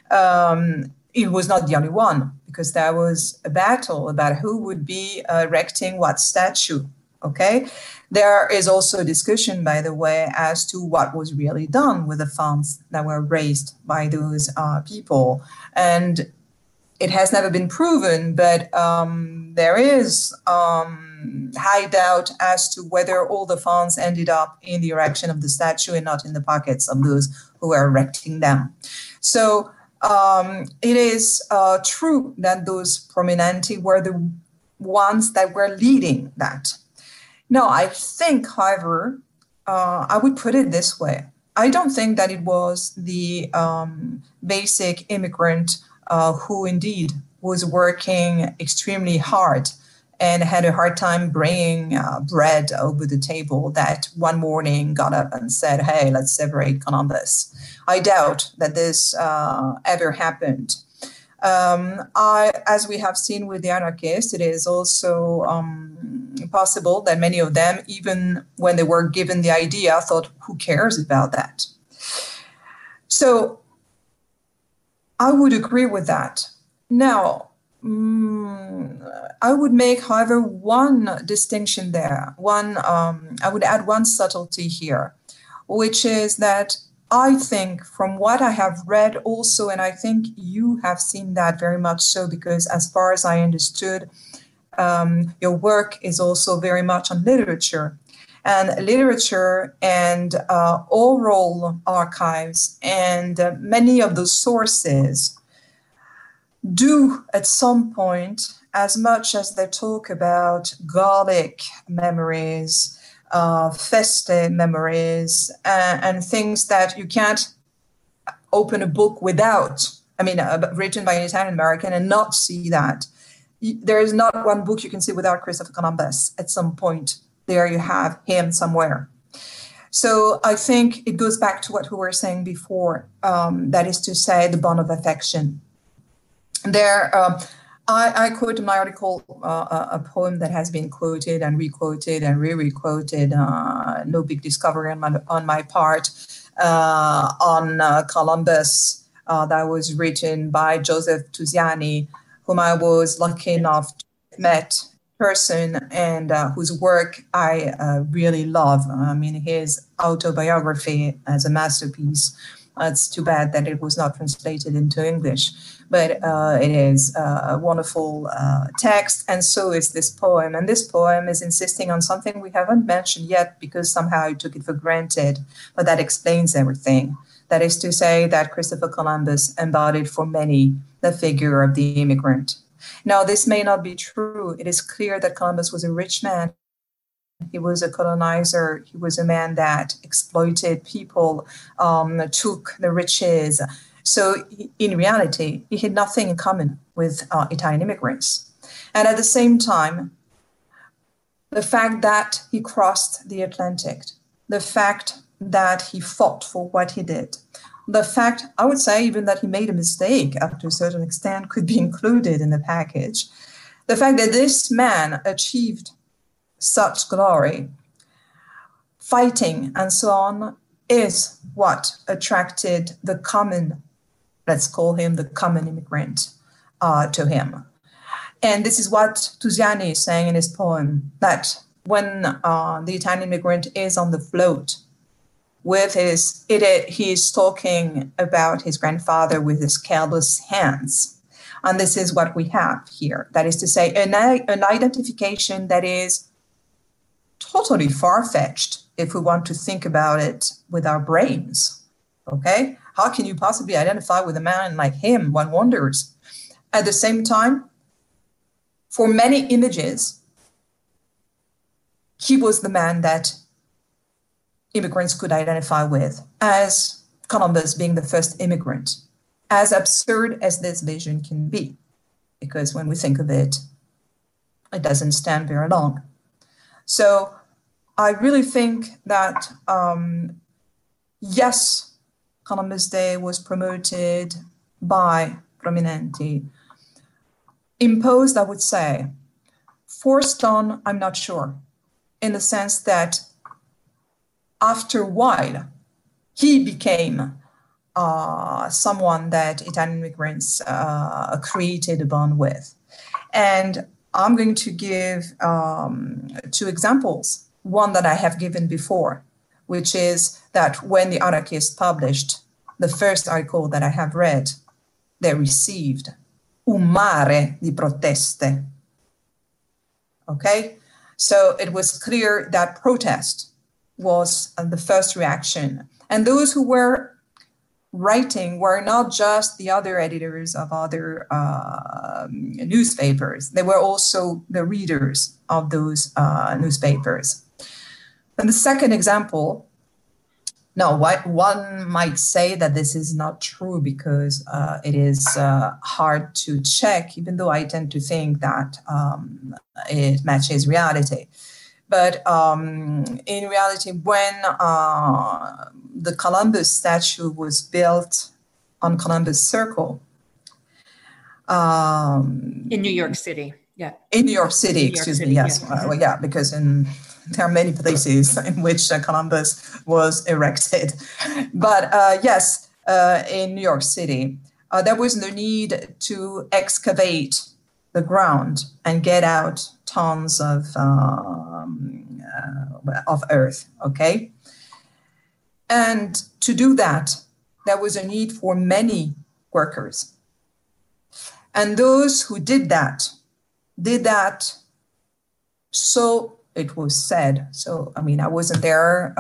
It was not the only one, because there was a battle about who would be erecting what statue, okay? There is also a discussion, by the way, as to what was really done with the funds that were raised by those people. And it has never been proven, but there is high doubt as to whether all the funds ended up in the erection of the statue and not in the pockets of those who were erecting them. So it is true that those Prominenti were the ones that were leading that. No, I think, however, I would put it this way. I don't think that it was the basic immigrant who indeed was working extremely hard and had a hard time bringing bread over the table that one morning got up and said, hey, let's separate Columbus. I doubt that this ever happened. As we have seen with the anarchists, it is also possible that many of them, even when they were given the idea, thought, who cares about that? So I would agree with that. Now, I would make, however, one distinction there. I would add one subtlety here, which is that I think from what I have read also, and I think you have seen that very much so, because as far as I understood, your work is also very much on literature. And literature and oral archives and many of those sources do at some point, as much as they talk about Gallic memories, Feste memories, and things that you can't open a book without, written by an Italian American and not see that. There is not one book you can see without Christopher Columbus at some point. There you have him somewhere. So I think it goes back to what we were saying before, that is to say the bond of affection. There, I quote in my article a poem that has been quoted and re-quoted and re-quoted, no big discovery on my part, on Columbus, that was written by Joseph Tusiani, whom I was lucky enough to met person and whose work I really love. His autobiography as a masterpiece. It's too bad that it was not translated into English, but it is a wonderful text, and so is this poem. And this poem is insisting on something we haven't mentioned yet because somehow I took it for granted, but that explains everything. That is to say that Christopher Columbus embodied for many the figure of the immigrant. Now, this may not be true. It is clear that Columbus was a rich man. He was a colonizer. He was a man that exploited people, took the riches. So in reality, he had nothing in common with Italian immigrants. And at the same time, the fact that he crossed the Atlantic, the fact that he fought for what he did, the fact, I would say even that he made a mistake up to a certain extent could be included in the package. the fact that this man achieved such glory, fighting and so on, is what attracted the common, let's call him the common immigrant, to him. And this is what Tusiani is saying in his poem, that when the Italian immigrant is on the float with he is talking about his grandfather with his careless hands. And this is what we have here. That is to say, an identification that is totally far-fetched if we want to think about it with our brains. Okay? How can you possibly identify with a man like him? One wonders. At the same time, for many images, he was the man that immigrants could identify with, as Columbus being the first immigrant, as absurd as this vision can be, because when we think of it, it doesn't stand very long. So I really think that, yes, Columbus Day was promoted by Prominenti. Imposed, I would say. Forced on, I'm not sure, in the sense that after a while, he became someone that Italian immigrants created a bond with. And I'm going to give 2 examples. One that I have given before, which is that when the Anarchist published the first article that I have read, they received un mare di proteste. Okay? So it was clear that protest was the first reaction. And those who were writing were not just the other editors of other newspapers. They were also the readers of those newspapers. And the second example, now one might say that this is not true because it is hard to check, even though I tend to think that it matches reality. But in reality, when the Columbus statue was built on Columbus Circle. In New York City, yeah. In New York City, excuse me, yes. Yeah. Well, yeah, because there are many places in which Columbus was erected. But yes, in New York City, there was no need to excavate the ground and get out tons of earth, okay? And to do that, there was a need for many workers. And those who did that, so it was said. So, I mean, I wasn't there.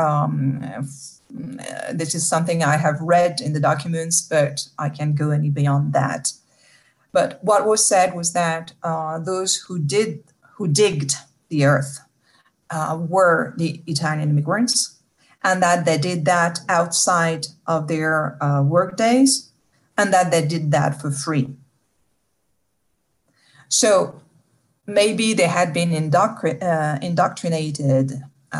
This is something I have read in the documents, but I can't go any beyond that. But what was said was that those who digged the earth were the Italian immigrants, and that they did that outside of their work days, and that they did that for free. So maybe they had been indoctrinated,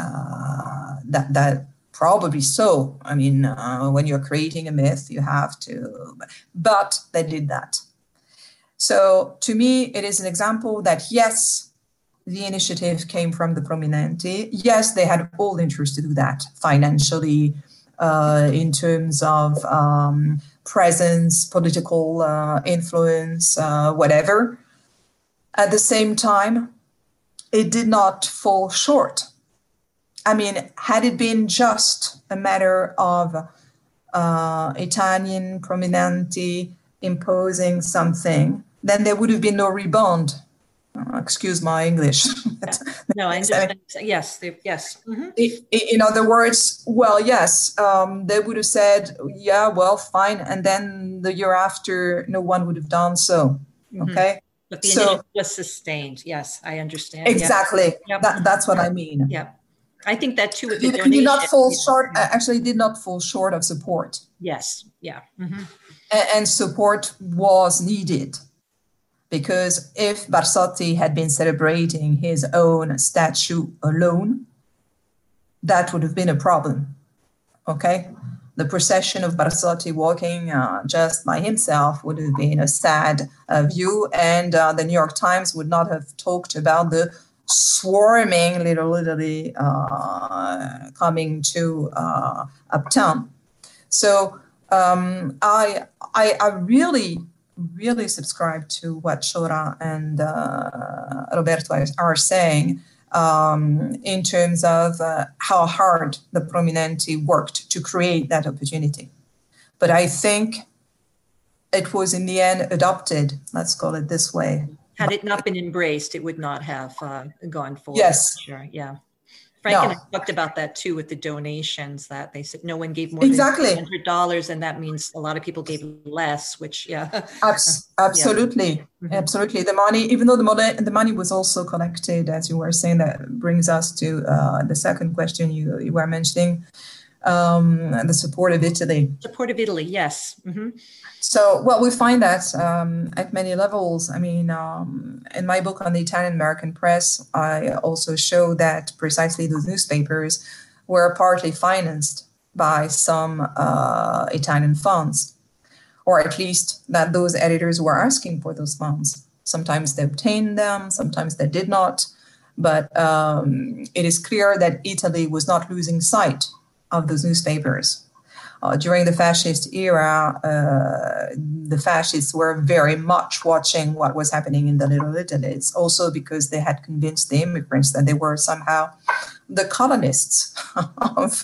that probably so. I mean, when you're creating a myth, you have to, but they did that. So to me, it is an example that, yes, the initiative came from the Prominenti. Yes, they had all interest to do that financially, in terms of presence, political influence, whatever. At the same time, it did not fall short. I mean, had it been just a matter of Italian Prominenti imposing something, then there would have been no rebound. Excuse my English. No, I understand. Yes, yes. Mm-hmm. In other words, well, yes, they would have said, yeah, well, fine. And then the year after, no one would have done so. Mm-hmm. Okay. But the initiative was sustained. Yes, I understand. Exactly. Yep. That's what I mean. Yeah. I think that too with the donation. Did not fall short. Actually, did not fall short of support. Yes. Yeah. Mm-hmm. And support was needed. Because if Barsotti had been celebrating his own statue alone, that would have been a problem, okay? The procession of Barsotti walking just by himself would have been a sad view, and the New York Times would not have talked about the swarming Little Italy coming to Uptown. So I really subscribe to what Shora and Roberto are saying in terms of how hard the Prominenti worked to create that opportunity. But I think it was in the end adopted, let's call it this way. Had it not been embraced, it would not have gone forward. Yes. Sure. Yeah. Frank and I talked about that too with the donations, that they said no one gave more than $100, and that means a lot of people gave less, which absolutely. Absolutely. The money, even though the money was also collected, as you were saying, that brings us to the second question you were mentioning, the support of Italy. Support of Italy, yes. Mm-hmm. So, well, we find that at many levels. I mean, in my book on the Italian-American press, I also show that precisely those newspapers were partly financed by some Italian funds, or at least that those editors were asking for those funds. Sometimes they obtained them, sometimes they did not. But it is clear that Italy was not losing sight of those newspapers. During the fascist era, the fascists were very much watching what was happening in the Little Italy. It's also because they had convinced the immigrants that they were somehow the colonists of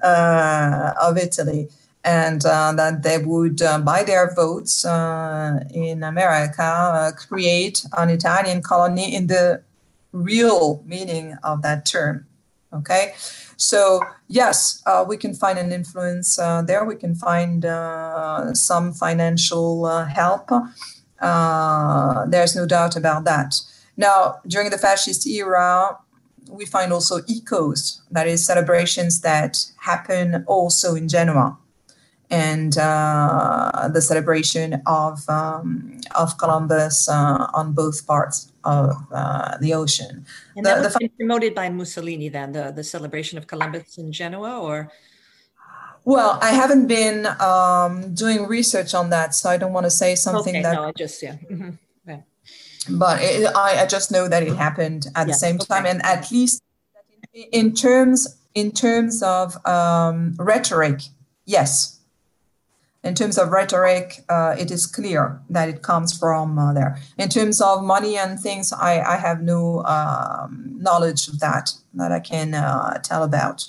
Italy, and that they would, by their votes in America, create an Italian colony in the real meaning of that term. Okay. So, yes, we can find an influence there. We can find some financial help. There's no doubt about that. Now, during the fascist era, we find also ecos, that is, celebrations that happen also in Genoa, and the celebration of Columbus on both parts of the ocean. And that was promoted by Mussolini then, the celebration of Columbus in Genoa, or? Well, I haven't been doing research on that, so I don't want to say something that... No, I just, yeah. Mm-hmm. Yeah. But I just know that it happened at the same time, and at least in terms of rhetoric, yes. In terms of rhetoric, it is clear that it comes from there. In terms of money and things, I have no knowledge of that I can tell about.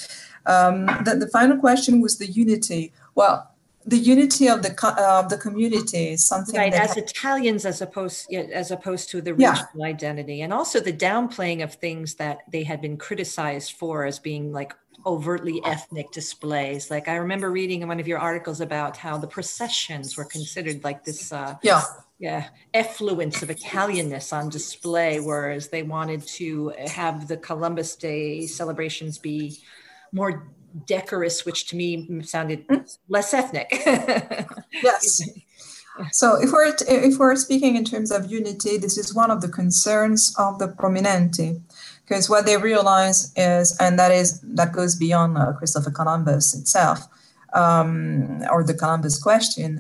The final question was the unity. Well, the unity of the community is something right, as Italians, as opposed to the regional identity, and also the downplaying of things that they had been criticized for as being like overtly ethnic displays. Like I remember reading in one of your articles about how the processions were considered like this effluence of Italianness on display, whereas they wanted to have the Columbus Day celebrations be more decorous, which to me sounded less ethnic. Yes. So if we're speaking in terms of unity, this is one of the concerns of the Prominenti, because what they realize is, and that goes beyond Christopher Columbus itself, or the Columbus question.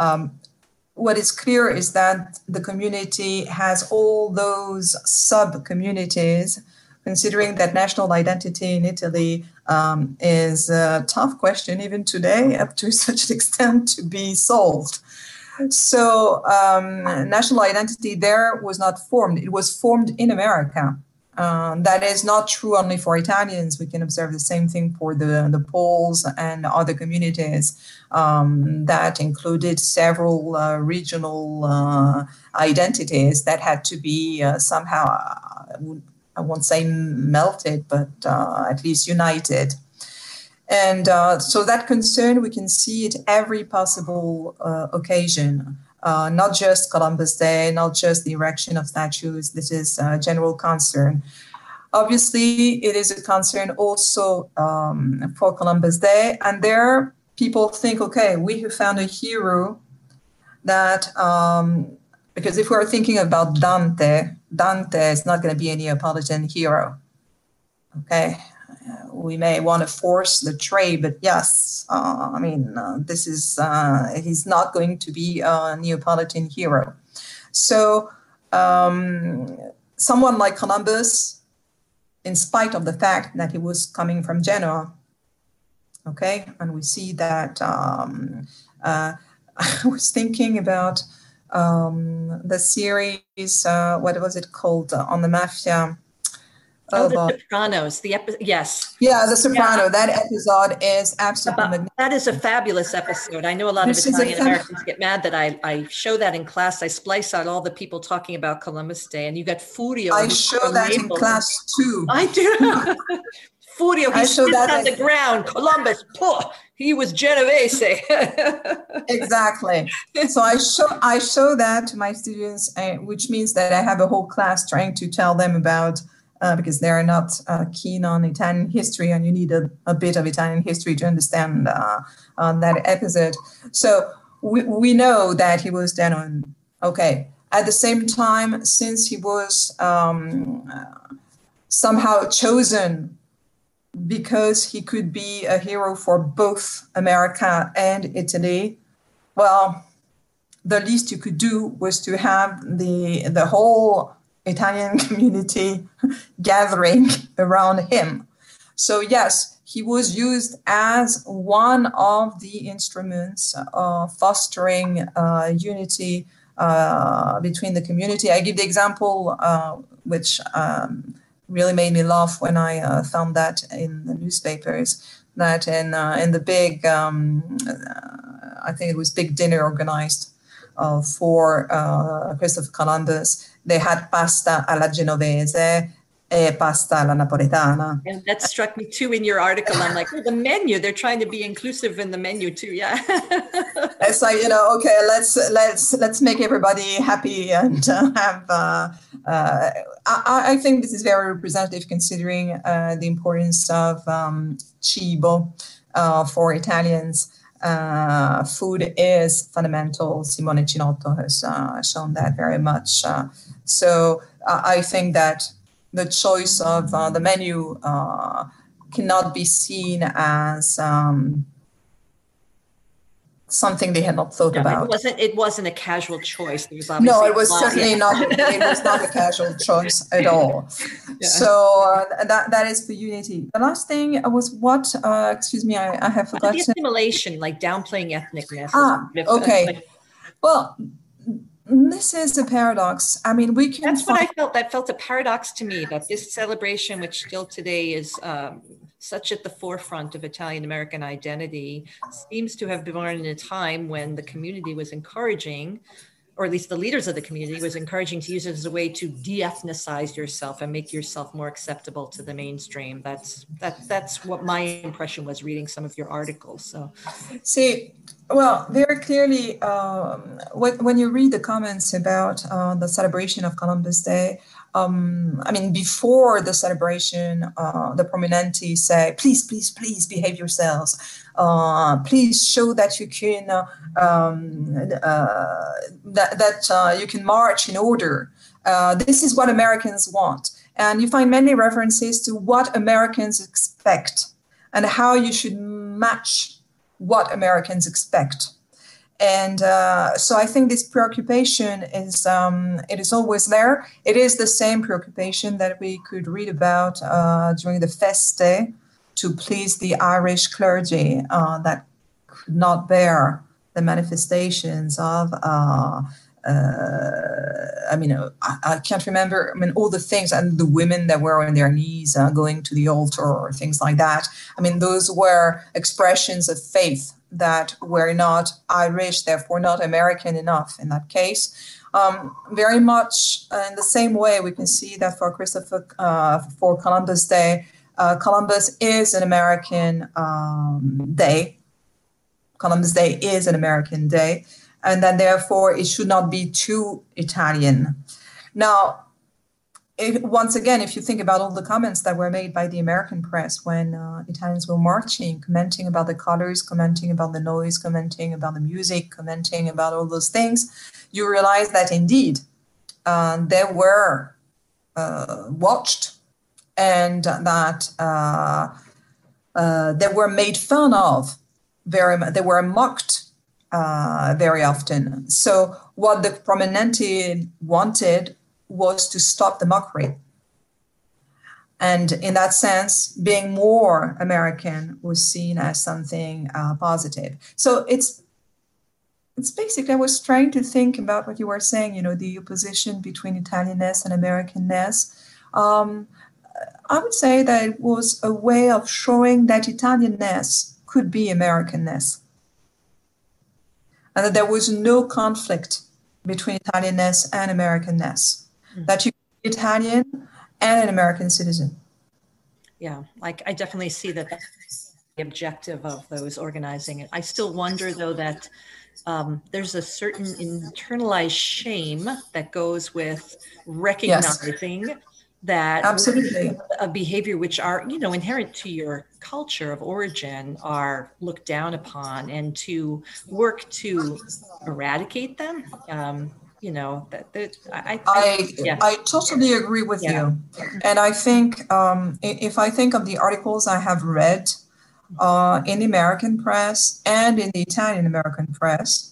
What is clear is that the community has all those sub-communities, considering that national identity in Italy is a tough question even today, up to such an extent to be solved. So national identity there was not formed. It was formed in America. That is not true only for Italians. We can observe the same thing for the Poles and other communities that included several regional identities that had to be somehow, I won't say melted, but at least united. And so that concern, we can see it every possible occasion. Not just Columbus Day, not just the erection of statues. This is a general concern. Obviously, it is a concern also for Columbus Day. And there, people think, okay, we have found a hero that, because if we're thinking about Dante is not going to be a Neapolitan hero. Okay. we may want to force the trade, but yes, this is he's not going to be a Neapolitan hero. So someone like Columbus, in spite of the fact that he was coming from Genoa, okay, and we see that I was thinking about the series, what was it called, on the mafia? The Sopranos. Yes. Yeah, The Soprano. Yeah. That episode is absolutely magnificent. That is a fabulous episode. I know a lot of Italian Americans get mad that I show that in class. I splice out all the people talking about Columbus Day, and you got Furio. I show that in class too. I do. Furio, he sits on the ground. Columbus, he was Genovese. Exactly. So I show that to my students, which means that I have a whole class trying to tell them about, because they're not keen on Italian history, and you need a bit of Italian history to understand that episode. So we know that he was Genoan. Okay. At the same time, since he was somehow chosen because he could be a hero for both America and Italy, well, the least you could do was to have the whole Italian community gathering around him. So yes, he was used as one of the instruments of fostering unity between the community. I give the example which really made me laugh when I found that in the newspapers, that in the big, I think it was big dinner organized for Christopher Columbus, they had pasta alla genovese e pasta alla napoletana. And that struck me too in your article. I'm like, the menu, they're trying to be inclusive in the menu too. Yeah. It's like, okay, let's make everybody happy and have, I think this is very representative considering the importance of cibo for Italians. Food is fundamental. Simone Cinotto has shown that very much. So I think that the choice of the menu cannot be seen as something they had not thought about. It wasn't a casual choice. No, it was certainly not. It was not a casual choice at all. Yeah. So that is for unity. The last thing was what? Excuse me, I have forgotten. The assimilation, like downplaying ethnicness. Okay. Well, this is a paradox. I mean, we can. That's what I felt. That felt a paradox to me, that this celebration, which still today is such at the forefront of Italian American identity, seems to have been born in a time when the community was encouraging, or at least the leaders of the community was encouraging, to use it as a way to de-ethnicize yourself and make yourself more acceptable to the mainstream. That's what my impression was reading some of your articles. So, see, well, very clearly, when you read the comments about the celebration of Columbus Day, I mean, before the celebration, the prominenti say, please behave yourselves. Please show that you can you can march in order. This is what Americans want. And you find many references to what Americans expect and how you should match what Americans expect. And so I think this preoccupation is it is always there. It is the same preoccupation that we could read about during the feste to please the Irish clergy that could not bear the manifestations of, I can't remember, all the things, and the women that were on their knees going to the altar or things like that. I mean, those were expressions of faith that were not Irish, therefore not American enough in that case. Very much in the same way, we can see that for Columbus Day, Columbus is an American day. Columbus Day is an American day, and that therefore it should not be too Italian. Now, once again, if you think about all the comments that were made by the American press when Italians were marching, commenting about the colors, commenting about the noise, commenting about the music, commenting about all those things, you realize that indeed they were watched and that they were made fun of they were mocked very often. So what the Prominenti wanted was to stop the mockery. And in that sense, being more American was seen as something positive. So it's basically, I was trying to think about what you were saying, the opposition between Italianness and Americanness. I would say that it was a way of showing that Italianness could be Americanness, and that there was no conflict between Italianness and Americanness, that you could be Italian and an American citizen. Yeah, like I definitely see that that's the objective of those organizing it. I still wonder, though, that there's a certain internalized shame that goes with recognizing that absolutely a behavior which are, inherent to your culture of origin are looked down upon, and to work to eradicate them. I totally agree with you. And I think if I think of the articles I have read in the American press and in the Italian American press,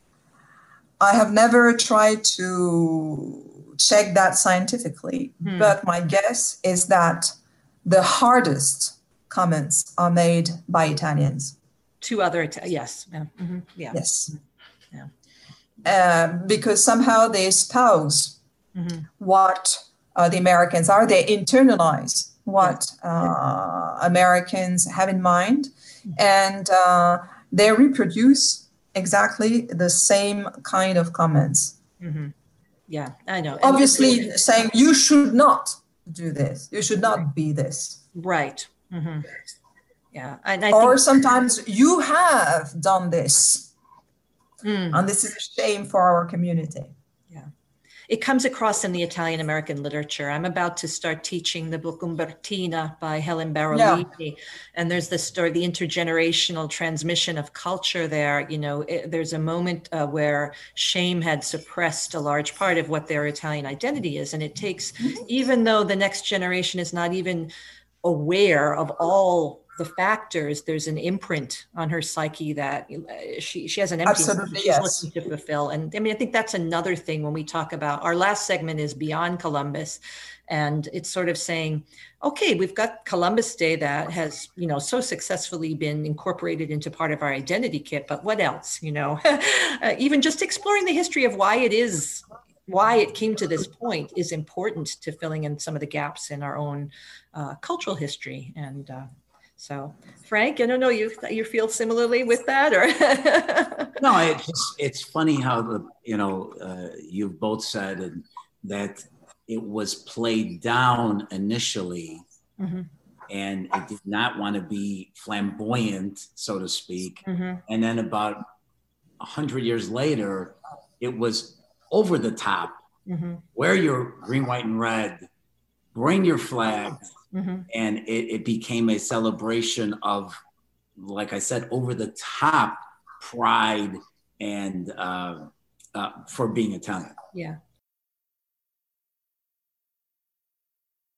I have never tried to check that scientifically, but my guess is that the hardest comments are made by Italians. To other, yes. Yeah. Mm-hmm. Yeah. Yes. Yeah. Because somehow they espouse what the Americans are. They internalize what Americans have in mind, and they reproduce exactly the same kind of comments. Mm-hmm. Yeah, I know. Obviously, saying you should not do this, you should not be this. Right. Mm-hmm. Yeah. Or sometimes you have done this, and this is a shame for our community. Yeah. It comes across in the Italian American literature. I'm about to start teaching the book Umbertina by Helen Barolini. And there's this story, the intergenerational transmission of culture there. There's a moment where shame had suppressed a large part of what their Italian identity is. And it takes, even though the next generation is not even aware of all the factors, there's an imprint on her psyche that she has an emptiness she's looking to fulfill. And I think that's another thing when we talk about our last segment is Beyond Columbus. And it's sort of saying, okay, we've got Columbus Day that has, so successfully been incorporated into part of our identity kit, but what else, even just exploring the history of why it came to this point is important to filling in some of the gaps in our own cultural history. And so, Frank, I don't know, you feel similarly with that, or? No, it's funny how you've both said that it was played down initially, and it did not want to be flamboyant, so to speak. And then about 100 years later, it was over the top. Wear your green, white, and red. Bring your flag. And it became a celebration of, like I said, over the top pride and for being Italian. Yeah.